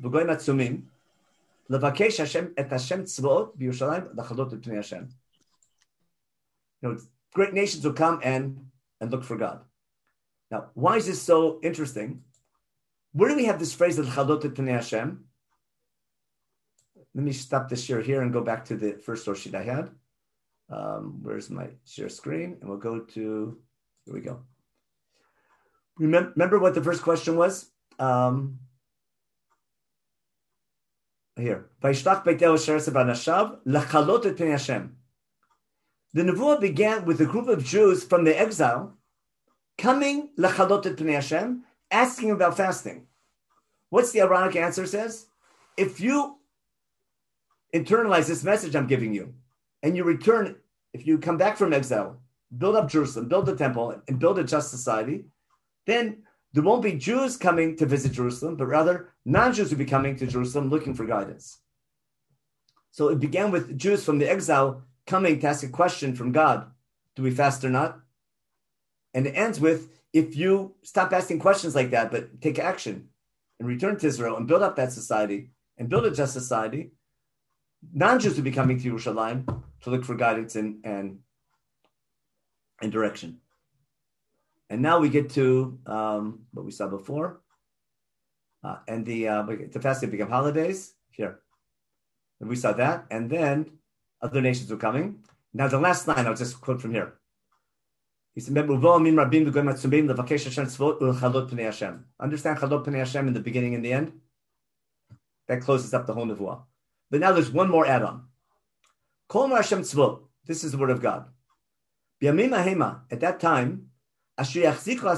Great nations will come and look for God. Now, why is this so interesting? Where do we have this phrase of Chalot et Pnei Hashem? Let me stop the share here and go back to the first source sheet I had. Where's my share screen? And we'll go to, here we go. Remember what the first question was? Here. The Nevuah began with a group of Jews from the exile coming lechalot et pnei Hashem, asking about fasting. What's the ironic answer says? If you internalize this message I'm giving you, and you return, if you come back from exile, build up Jerusalem, build the temple, and build a just society, then there won't be Jews coming to visit Jerusalem, but rather non-Jews will be coming to Jerusalem looking for guidance. So it began with Jews from the exile coming to ask a question from God. Do we fast or not? And it ends with, if you stop asking questions like that, but take action and return to Israel and build up that society and build a just society, non-Jews will be coming to Yerushalayim to look for guidance and direction. And now we get to what we saw before. And the fasting become holidays. Here. And we saw that. And then other nations were coming. Now the last line, I'll just quote from here. He said, understand Chalot Pnei Hashem in the beginning and the end? That closes up the whole Nevuah. But now there's one more add-on. Kol Hashem Tzvot. This is the word of God. At that time, what will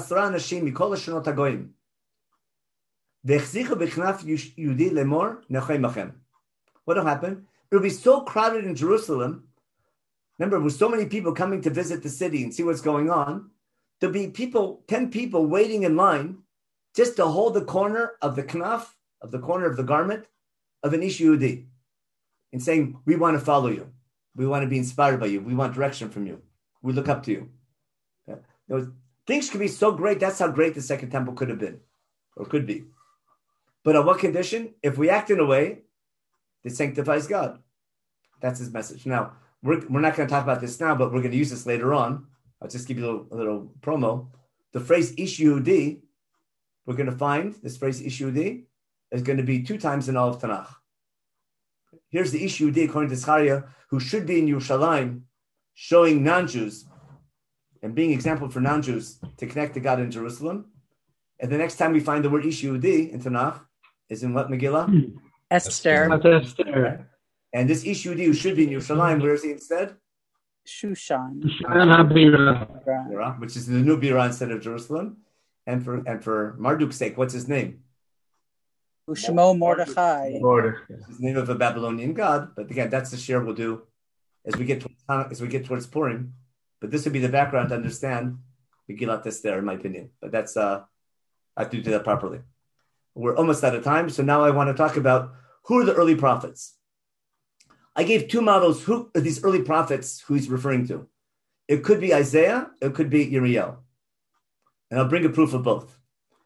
happen? It will be so crowded in Jerusalem. Remember, with so many people coming to visit the city and see what's going on, there'll be 10 people waiting in line just to hold the corner of the knaf, of the corner of the garment of an Ish Yehudi and saying, we want to follow you. We want to be inspired by you. We want direction from you. We look up to you. Things could be so great. That's how great the Second Temple could have been or could be. But on what condition? If we act in a way that sanctifies God. That's his message. Now, we're not going to talk about this now, but we're going to use this later on. I'll just give you a little promo. The phrase Ish Yehudi, we're going to find this phrase Ish Yehudi is going to be 2 times in all of Tanakh. Here's the Ish Yehudi, according to Zechariah, who should be in Yerushalayim, showing non-Jews and being example for non-Jews to connect to God in Jerusalem. And the next time we find the word Ish Yehudi in Tanakh is in what Megillah? Esther. Okay. And this Ish Yehudi who should be in Yerushalayim, where is he instead? Shushan. Which is the new Bira instead of Jerusalem. And for Marduk's sake, what's his name? Ushmo Mordechai. His name of a Babylonian god. But again, that's the share we'll do as we get towards Purim. But this would be the background to understand Megillat Esther, in my opinion. But that's I have to do that properly. We're almost out of time, so now I want to talk about who are the early prophets. I gave 2 models. Who are these early prophets who he's referring to? It could be Isaiah, it could be Yirmiyahu. And I'll bring a proof of both.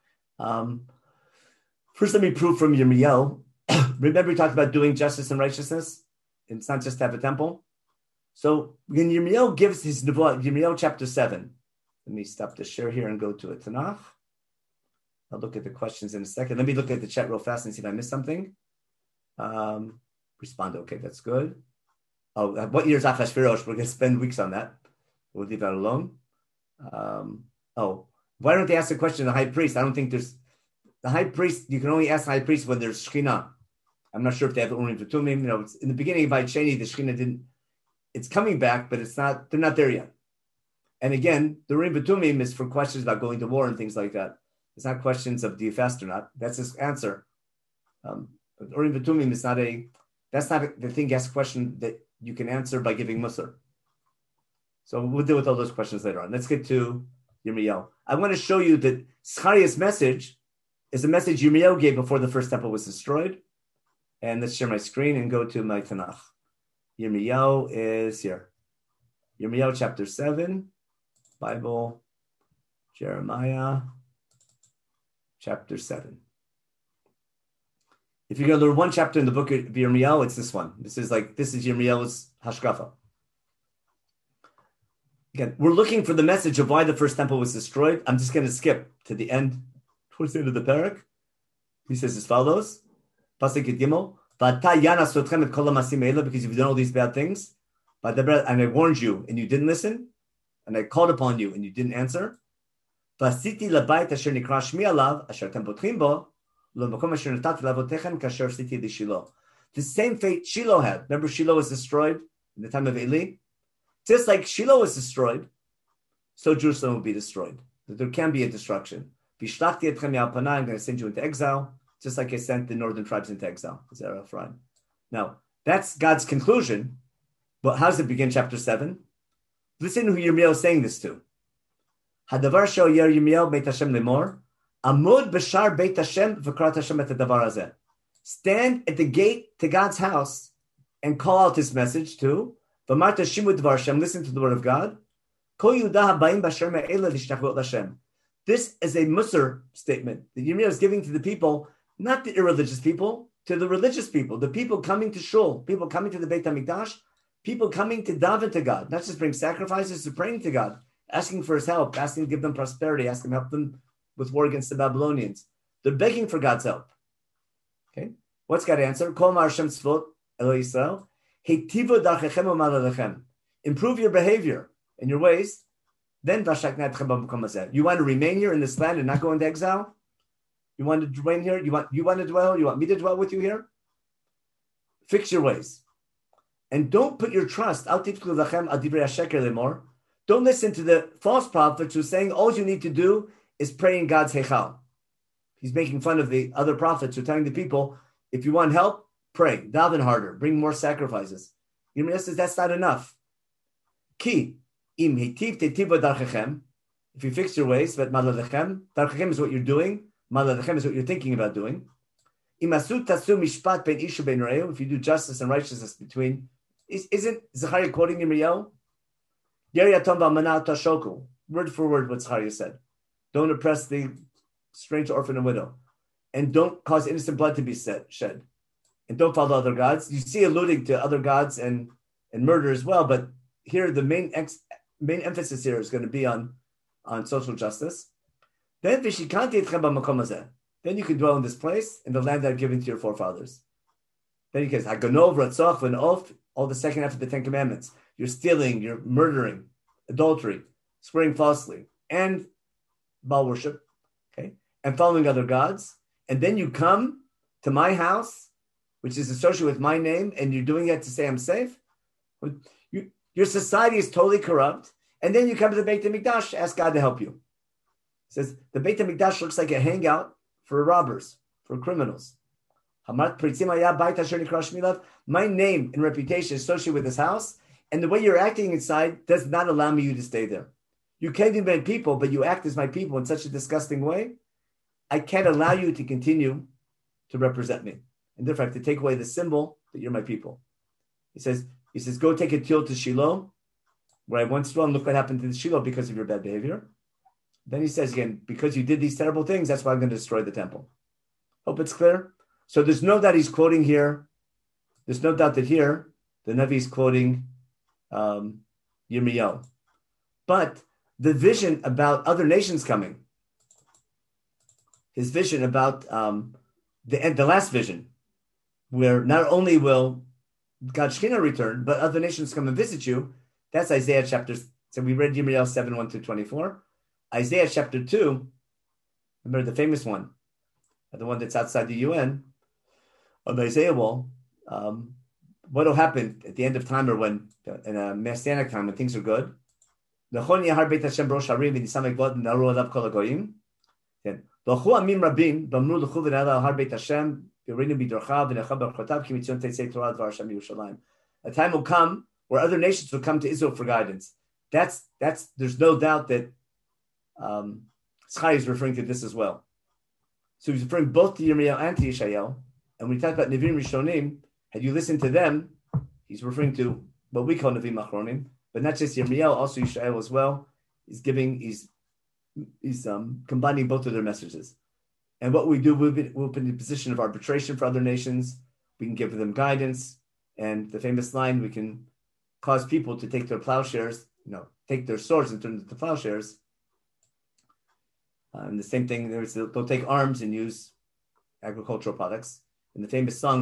First, let me prove from Yirmiyahu. Remember we talked about doing justice and righteousness? It's not just to have a temple. So when Yirmiyahu gives his Nebuah, Yirmiyahu chapter 7, let me stop the share here and go to a Tanakh. I'll look at the questions in a second. Let me look at the chat real fast and see if I missed something. Respond. Okay, that's good. Oh, what year is Achashverosh? We're going to spend weeks on that. We'll leave that alone. Why don't they ask the question of the high priest? I don't think there's the high priest. You can only ask the high priest when there's Shekhinah. I'm not sure if they have Urim V'Tumim. It's in the beginning of Vayetsheni, the Shekhinah didn't. It's coming back, but it's not. They're not there yet. And again, the Urim V'Tumim is for questions about going to war and things like that. It's not questions of do you fast or not. That's his answer. But Urim V'Tumim is not that's not the thing. Ask a question that you can answer by giving Musar. So we'll deal with all those questions later on. Let's get to Yirmiyahu. I want to show you that Zechariah's message is a message Yirmiyahu gave before the first temple was destroyed. And let's share my screen and go to my Tanakh. Yirmiyahu is here. Yirmiyahu chapter 7, Bible, Jeremiah chapter 7. If you're going to learn one chapter in the book of Yirmiyahu, it's this one. This is Yirmiyahu's Hashkafa. Again, we're looking for the message of why the first temple was destroyed. I'm just going to skip to the end, towards the end of the parak. He says as follows, Pasuk Gimel, because you've done all these bad things, and I warned you and you didn't listen, and I called upon you and you didn't answer. The same fate Shiloh had. Remember, Shiloh was destroyed in the time of Eli? Just like Shiloh was destroyed, so Jerusalem will be destroyed. That there can be a destruction. I'm going to send you into exile, just like I sent the northern tribes into exile. Now, that's God's conclusion. But how does it begin, chapter 7? Listen who Yirmiyahu is saying this to. Hadavar she'oyer Yirmiyahu Beit Hashem lemor, Amud b'shar Beit Hashem v'krat Hashem et hadavar hazeh. Stand at the gate to God's house and call out this message to V'marta shimu dvar Hashem. Listen to the word of God. Kol Yehuda habayim b'asher me'ela lishtachvot Hashem. This is a Musar statement that Yirmiyahu is giving to the people, not the irreligious people, to the religious people, the people coming to Shul, people coming to the Beit HaMikdash, people coming to daven to God, not just bring sacrifices, to praying to God, asking for his help, asking to give them prosperity, asking to help them with war against the Babylonians. They're begging for God's help. Okay, what's God's answer? Kol Mar Hashem Tzvot Eloi Yisrael, Heitivu darchechem u'malalechem. Improve your behavior and your ways. Then you want to remain here in this land and not go into exile? You want to remain here? You want to dwell? You want me to dwell with you here? Fix your ways. And don't put your trust. Don't listen to the false prophets who are saying all you need to do is pray in God's Heichal. He's making fun of the other prophets who are telling the people, if you want help, pray, daven harder, bring more sacrifices. Yirmiyahu says that's not enough. Ki, im hitiv tetiva darchechem, if you fix your ways, but maladechem, darchechem is what you're doing, maladechem is what you're thinking about doing. Imasu tasu mishpat ben ishu ben reu. If you do justice and righteousness between, isn't Zechariah quoting Yirmiyahu? Yer yatom v'almana tashoku. Word for word what Zechariah said. Don't oppress the strange orphan and widow. And don't cause innocent blood to be shed. And don't follow other gods. You see alluding to other gods and murder as well, but here the main emphasis here is going to be on social justice. Then you can dwell in this place, in the land that I've given to your forefathers. Then he says, Haganov, Ratzach, V'nof, all the second half of the Ten Commandments. You're stealing, you're murdering, adultery, swearing falsely, and Baal worship, okay, and following other gods. And then you come to my house, which is associated with my name, and you're doing it to say I'm safe. Your society is totally corrupt. And then you come to the Beit HaMikdash, ask God to help you. It says the Beit HaMikdash looks like a hangout for robbers, for criminals. My name and reputation is associated with this house, and the way you're acting inside does not allow me you to stay there. You can't invent people, but you act as my people in such a disgusting way. I can't allow you to continue to represent me. And therefore, I have to take away the symbol that you're my people. He says, go take a teal to Shiloh, where I once dwelled, and look what happened to the Shiloh because of your bad behavior. Then he says again, because you did these terrible things, that's why I'm going to destroy the temple. Hope it's clear. So there's no doubt he's quoting here. There's no doubt that here, the Navi is quoting Yirmiyahu. But the vision about other nations coming, his vision about the last vision, where not only will God's Shekhinah return, but other nations come and visit you, that's Isaiah chapter, so we read Yirmiyahu 7, 1-24. Isaiah chapter 2, remember the famous one, the one that's outside the UN, on the Isaiah wall. What will happen at the end of time, or when, in a messianic time, when things are good? L'chon yahar Beit Hashem b'rosh harim v'nisam ekvod naru alav kol hagoyim. L'chu amim rabim b'amru l'chu v'nala har Beit Hashem v'yorinu b'dorchav v'necha b'archotav ki mitzion tetzei Torah dvar Hashem Yerushalayim. A time will come where other nations will come to Israel for guidance. That's. There's no doubt that Zechariah is referring to this as well. So he's referring both to Yirmiyahu and to Yeshayahu. And when we talk about Nevi'im Rishonim, had you listened to them, he's referring to what we call Nevi'im Achronim, but not just Yirmiyahu, also Yeshayahu as well. He's combining both of their messages. And what we do, we'll be in a position of arbitration for other nations. We can give them guidance. And the famous line, we can cause people to take their plowshares, take their swords and turn them into plowshares. And the same thing, they'll take arms and use agricultural products. In the famous song,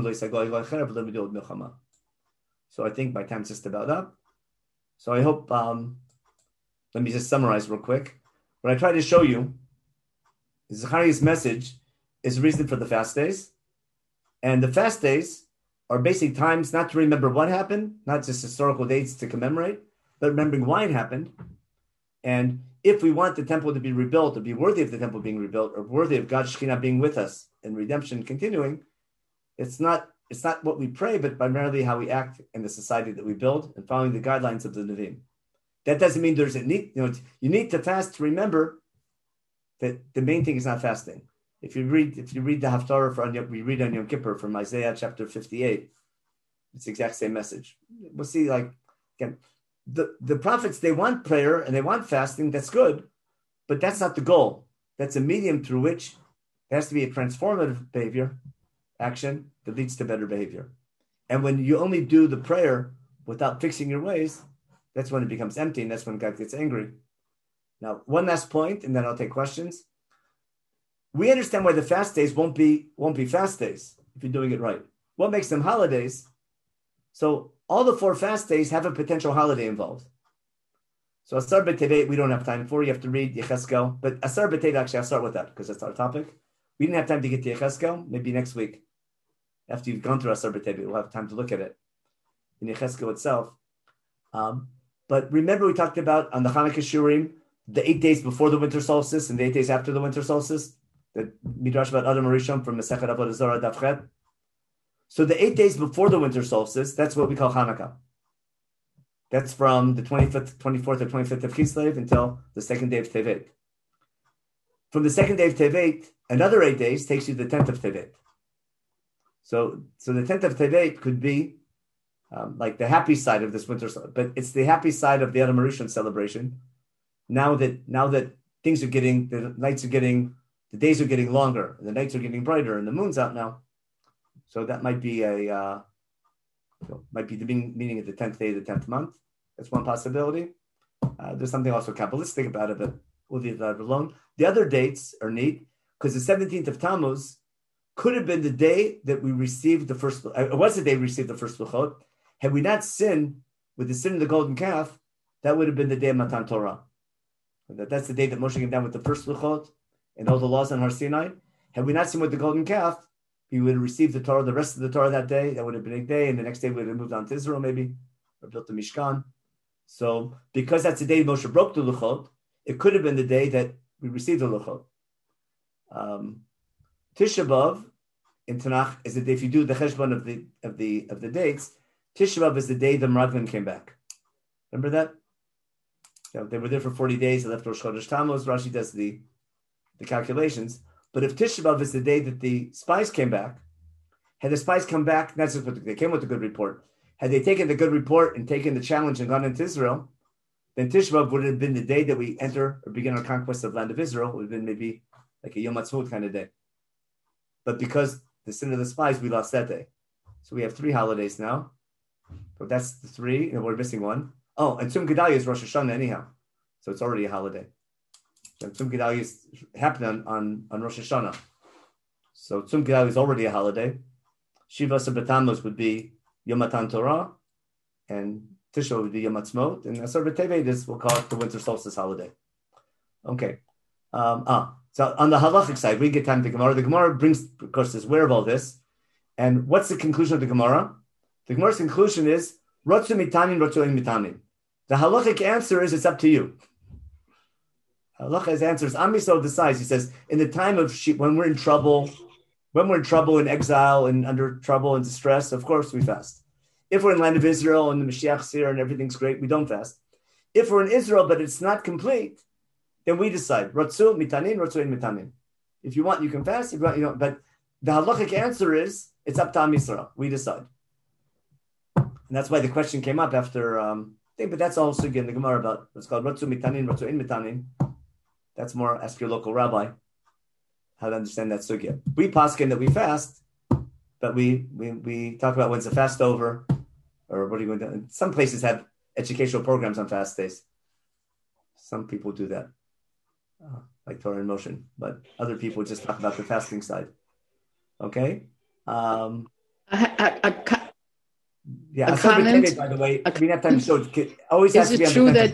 so I think my time's just about up. So I hope, let me just summarize real quick. What I try to show you, Zechariah's message is a reason for the fast days. And the fast days are basic times not to remember what happened, not just historical dates to commemorate, but remembering why it happened. And if we want the temple to be rebuilt, or be worthy of the temple being rebuilt, or worthy of God's Shekhinah being with us and redemption continuing, it's not what we pray, but primarily how we act in the society that we build and following the guidelines of the Nevi'im. That doesn't mean there's a need, you need to fast to remember that the main thing is not fasting. If you read the Haftarah we read on Yom Kippur from Isaiah chapter 58, it's the exact same message. We'll see, again, the prophets, they want prayer and they want fasting, that's good, but that's not the goal. That's a medium through which there has to be a transformative behavior, action that leads to better behavior. And when you only do the prayer without fixing your ways, that's when it becomes empty, and that's when God gets angry. Now, one last point, and then I'll take questions. We understand why the fast days won't be fast days if you're doing it right. What makes them holidays? So all the 4 fast days have a potential holiday involved. So Asar B'Tevet, we don't have time for. You have to read Yecheskel. But Asar B'Tevet, actually, I'll start with that because that's our topic. We didn't have time to get to Yecheskel. Maybe next week, after you've gone through Asar B'Tevet, we'll have time to look at it in Yecheskel itself. But remember, we talked about on the Hanukkah Shurim, the 8 days before the winter solstice and the 8 days after the winter solstice. The Midrash about Adam Rishon from Masechet Avodah Zarah Daf Chet. So the 8 days before the winter solstice, that's what we call Hanukkah. That's from the 24th or 25th of Kislev until the second day of Tevet. From the second day of Tevet, another 8 days takes you to the 10th of Tevet. So the 10th of Tevet could be like the happy side of this winter, but it's the happy side of the Adam Rishon celebration. Now that things are getting, the days are getting longer, the nights are getting brighter, and the moon's out now. So that might be the meaning of the 10th day of the 10th month. That's one possibility. There's something also Kabbalistic about it, but we'll leave that alone. The other dates are neat because the 17th of Tammuz could have been the day that we received the first. It was the day we received the first luchot. Had we not sinned with the sin of the golden calf, that would have been the day of Matan Torah. That's the day that Moshe came down with the first luchot and all the laws on Har Sinai. Had we not sinned with the golden calf, we would have received the Torah, the rest of the Torah that day. That would have been a day, and the next day we would have moved on to Israel, maybe, or built the Mishkan. So, because that's the day Moshe broke the luchot, it could have been the day that we received the luchot. Tisha B'av in Tanakh is the day. If you do the cheshbon of the dates, Tisha B'av is the day the Meraglim came back. Remember that? They were there for 40 days. They left Rosh Chodesh Tammuz. Rashi does the calculations. But if Tisha B'av is the day that the spies came back, had the spies come back, that's just what they came with a good report. Had they taken the good report and taken the challenge and gone into Israel, then Tisha B'av would have been the day that we enter or begin our conquest of the land of Israel. It would have been maybe like a Yom Ha'atzmaut kind of day. But because the sin of the spies, we lost that day. So we have 3 holidays now. But that's the 3, and we're missing one. Oh, and Tzum Gedalia is Rosh Hashanah anyhow. So it's already a holiday. So Tzum Gedalia is happening on Rosh Hashanah. So Tzum Gedalia is already a holiday. Shiva Sabbat would be Yom Matan Torah, and Tisha would be Yom Ha'atzmaut, and Asar B'Tevet is, we'll call it the winter solstice holiday. Okay. So on the halachic side, we get time to Gemara. The Gemara brings, of course, is aware of all this. And what's the conclusion of the Gemara? The Gemara's conclusion is, Rotzu mitanin, rotzu ein mitanin. The halachic answer is, it's up to you. Halacha's answer is, Am Yisrael decides. He says, in the time of when we're in trouble, in exile, and under trouble and distress, of course we fast. If we're in the land of Israel and the Mashiach's here and everything's great, we don't fast. If we're in Israel, but it's not complete, then we decide. Rotzu mitanin, rotzu ein mitanin. If you want, you can fast. If you want, you don't. But the halachic answer is, it's up to Am Yisrael. We decide. And that's why the question came up after, but that's also again the Gemara about what's called Rotzu mitanin, rotzu ein mitanin. That's more ask your local rabbi how to understand that sugya. We paskin that we fast, but we talk about when's the fast over, or what are you going to do? Some places have educational programs on fast days. Some people do that, like Torah in Motion, but other people just talk about the fasting side. Okay. Yeah, a comment. Teve, by the way, we have time to show. Always has to be on true the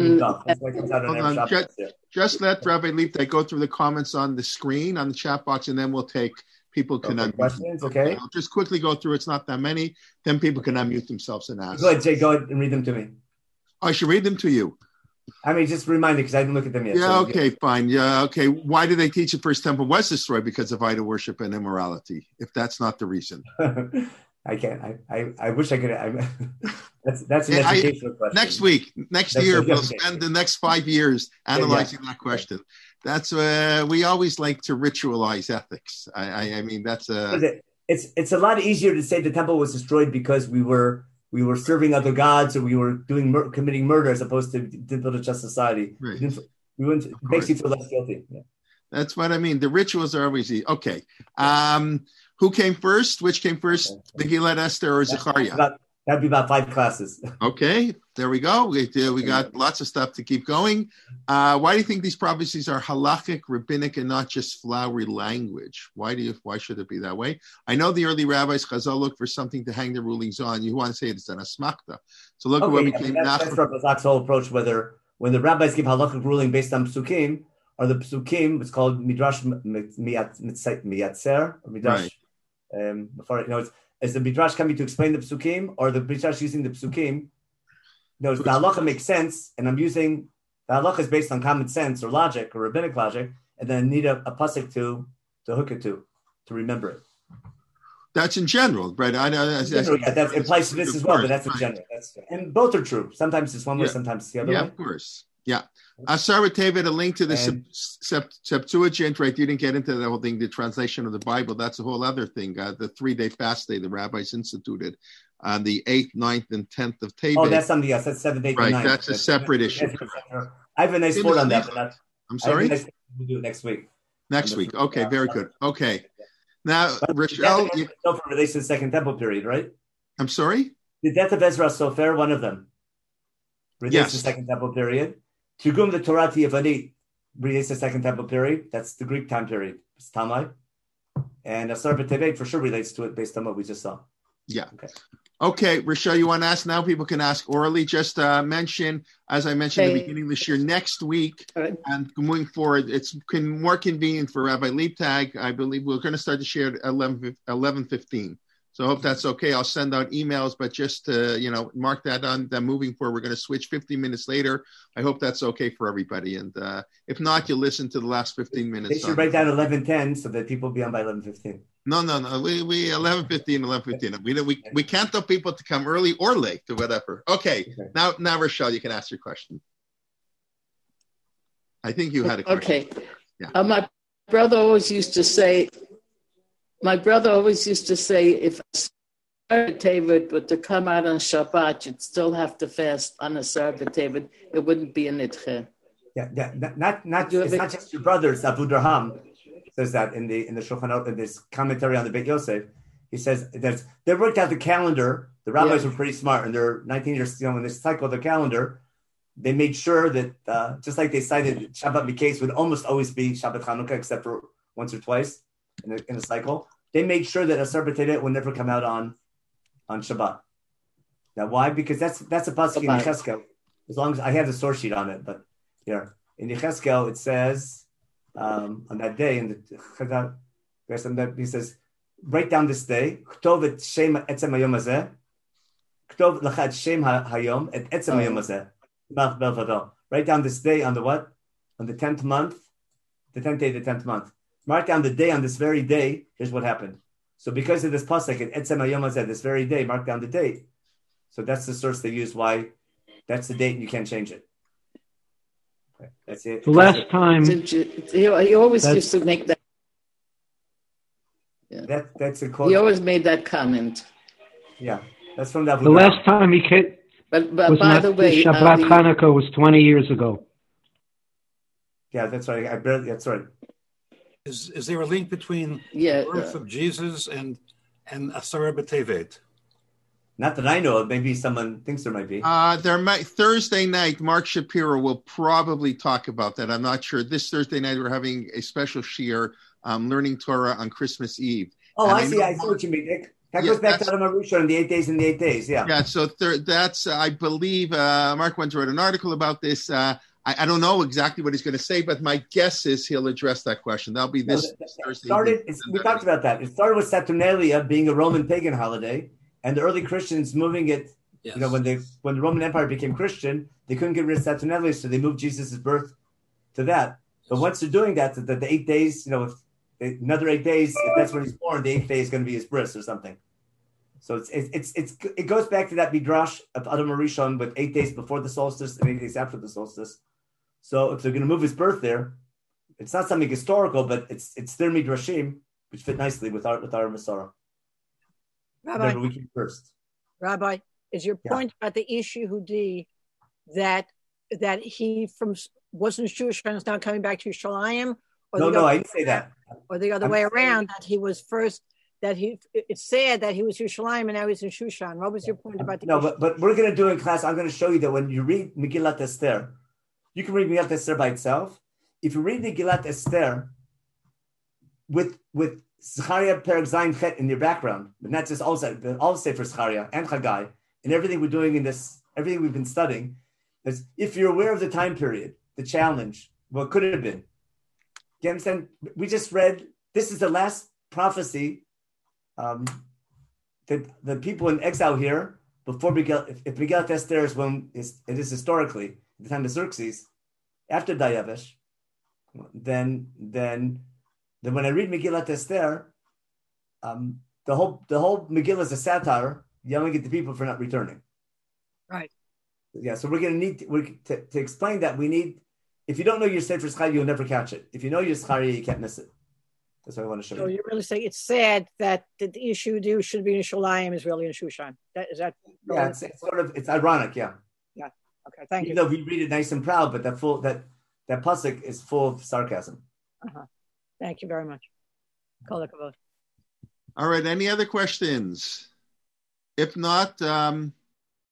that just let Rabbi Leipzig go through the comments on the screen on the chat box, and then we'll take people can unmute questions. Okay, I'll just quickly go through. It's not that many. Then people can unmute themselves and ask. Go ahead, Jay. Go ahead and read them to me. I should read them to you. I mean, just remind me because I didn't look at them yet. Yeah. So, okay. Fine. Yeah. Okay. Why did they teach the first temple was destroyed because of idol worship and immorality? If that's not the reason. I can't. I wish I could. That's an educational question. Next year, we'll spend the next 5 years analyzing that question. That's we always like to ritualize ethics. I mean, that's it's a lot easier to say the temple was destroyed because we were serving other gods or we were committing murder as opposed to build a just society. Right. It makes you feel less guilty. Yeah. That's what I mean. The rituals are always easy. Okay. Who came first? Which came first? Megillat Esther or Zechariah? That'd be about 5 classes. Okay, there we go. We got lots of stuff to keep going. Why do you think these prophecies are halachic, rabbinic, and not just flowery language? Why should it be that way? I know the early rabbis, Chazal, look for something to hang their rulings on. You want to say it's an asmachta. So look at what became That's Rabbi whole approach, when the rabbis give halachic ruling based on psukim, or the psukim, it's called midrash miyatzer, or midrash. Right. Is the midrash coming to explain the psukim, or the midrash using the psukim? The halacha makes sense, and I'm using the halacha is based on common sense or logic or rabbinic logic, and then I need a pasuk to hook it to remember it. That's in general, right? That applies to this as well, but that's in general. And both are true. Sometimes it's one way, sometimes it's the other way. Yeah, of course. Yeah. Sarah David, a link to the And- Septuagint, right? You didn't get into the whole thing, the translation of the Bible. That's a whole other thing. The 3-day fast day the rabbis instituted on the 8th, 9th, and 10th of Tevet. Oh, that's something else. That's 7th, 8th, Right, and 9th. that's a separate issue. I have a nice board on that, but not. I'm I have a sorry? nice we'll do it next week. Next week. Okay, very good. Okay. Now, But Rochelle, the death of relates to the Second Temple period, right? I'm sorry? The death of Ezra Sofer, one of them, relates Yes. to the Second Temple period. Tigum the Torah Yevanit relates to the Second Temple period. That's the Greek time period. It's Tamai. And Asar B'Tevet for sure relates to it based on what we just saw. Yeah. Okay, Rochelle, you want to ask now? People can ask orally. Just mention, as I mentioned at the beginning of this year, next week and moving forward, it's more convenient for Rabbi Leibtag. I believe we're going to start to share at 11:15. So I hope that's okay. I'll send out emails, but just to, mark that on that moving forward, we're going to switch 15 minutes later. I hope that's okay for everybody. And if not, you listen to the last 15 minutes. They should write down 11:10 so that people will be on by 11:15. No. We 11:15. We can't tell people to come early or late or whatever. Okay. Now, Rochelle, you can ask your question. I think you had a question. Okay. Yeah. My brother always used to say, if David were to come out on Shabbat, you'd still have to fast on a Sabbath David. It wouldn't be a nitche. Yeah. It's not just your brother. It's Abu Darham says that in the Shulchan Aruch, in this commentary on the Beit Yosef. He says that they worked out the calendar. The rabbis were pretty smart, and they're 19 years, when they cycled the calendar, they made sure that just like they cited Shabbat Miketz would almost always be Shabbat Chanukah, except for once or twice in a cycle. They made sure that Asar B'Tevet would never come out on Shabbat. Now, why? Because that's a pasuk in Yechezkel. As long as I have the source sheet on it, but here in Yechezkel it says on that day in the Chagag, he says, write down this day. Ktov et shem etzem hayom hazeh. Ktov lecha et shem hayom et etzem hayom hazeh. Write down this day on the what? On the 10th month, the 10th day, the 10th month. Mark down the day on this very day. Here's what happened. So because of this pasuk, at Etzem Hayom Hazeh, this very day, mark down the date. So that's the source they use. Why? That's the date, and you can't change it. Okay. That's it. The last time He always used to make that. Yeah. That's a quote. He always made that comment. Yeah, that's from the. The last time he came, But was by not the way, Shabbat Hanukkah was 20 years ago. Yeah, that's right. That's right. Is there a link between Yeah, the birth of Jesus and Asar B'Tevet? Not that I know of. Maybe someone thinks there might be. Thursday night, Mark Shapiro will probably talk about that. I'm not sure. This Thursday night, we're having a special shiur, learning Torah on Christmas Eve. Oh, And I see what you mean, Nick. That goes back to Adam Arusha and the 8 days and the 8 days. Yeah. Yeah. So that's, I believe, Mark once wrote an article about this. I don't know exactly what he's going to say, but my guess is he'll address that question. That'll be this Thursday. We talked about that. It started with Saturnalia being a Roman pagan holiday, and the early Christians moving it. Yes. When the Roman Empire became Christian, they couldn't get rid of Saturnalia, so they moved Jesus' birth to that. But once they're doing that, the 8 days, another 8 days, if that's when he's born, the 8th day is going to be his bris or something. So it goes back to that midrash of Adam Arishon with 8 days before the solstice and 8 days after the solstice. So if they're going to move his birth there, it's not something historical, but it's their midrashim, which fit nicely with our Masorah. Rabbi, we came first. Rabbi, is your point about the Ishi Hudi that he wasn't Jewish and is now coming back to Yerushalayim? No, I didn't say that. Or the other way around, that he was first. It's sad that he was Yerushalayim and now he's in Shushan. What was your point about the? No, but we're going to do in class. I'm going to show you that when you read Megillat Esther, you can read Megillat Esther by itself. If you read Megillat Esther with Zechariah Perek Zayin Chet in your background, but not just all Sefer Zechariah and Chagai and everything we're doing in this, everything we've been studying, is if you're aware of the time period, the challenge, what could it have been? You understand? We just read. This is the last prophecy. That the people in exile here before if Megillat Esther is when it is historically the time of Xerxes, after Dayavesh, then when I read Megillat Esther, the whole Megillah is a satire yelling at the people for not returning. Right. Yeah, so we're going to need to explain that we need. If you don't know your Sefer Zechariah, you'll never catch it. If you know your Zechariah, you can't miss it. That's what I want to show So you. you're really saying it's sad that the issue due should be in Shalayim is really in Shushan. Is that? Yeah, it's sort of it's ironic. Yeah. Yeah. Okay. Thank Even you. though we read it nice and proud, but that pasuk is full of sarcasm. Thank you very much. Kol hakavod. All right. Any other questions? If not,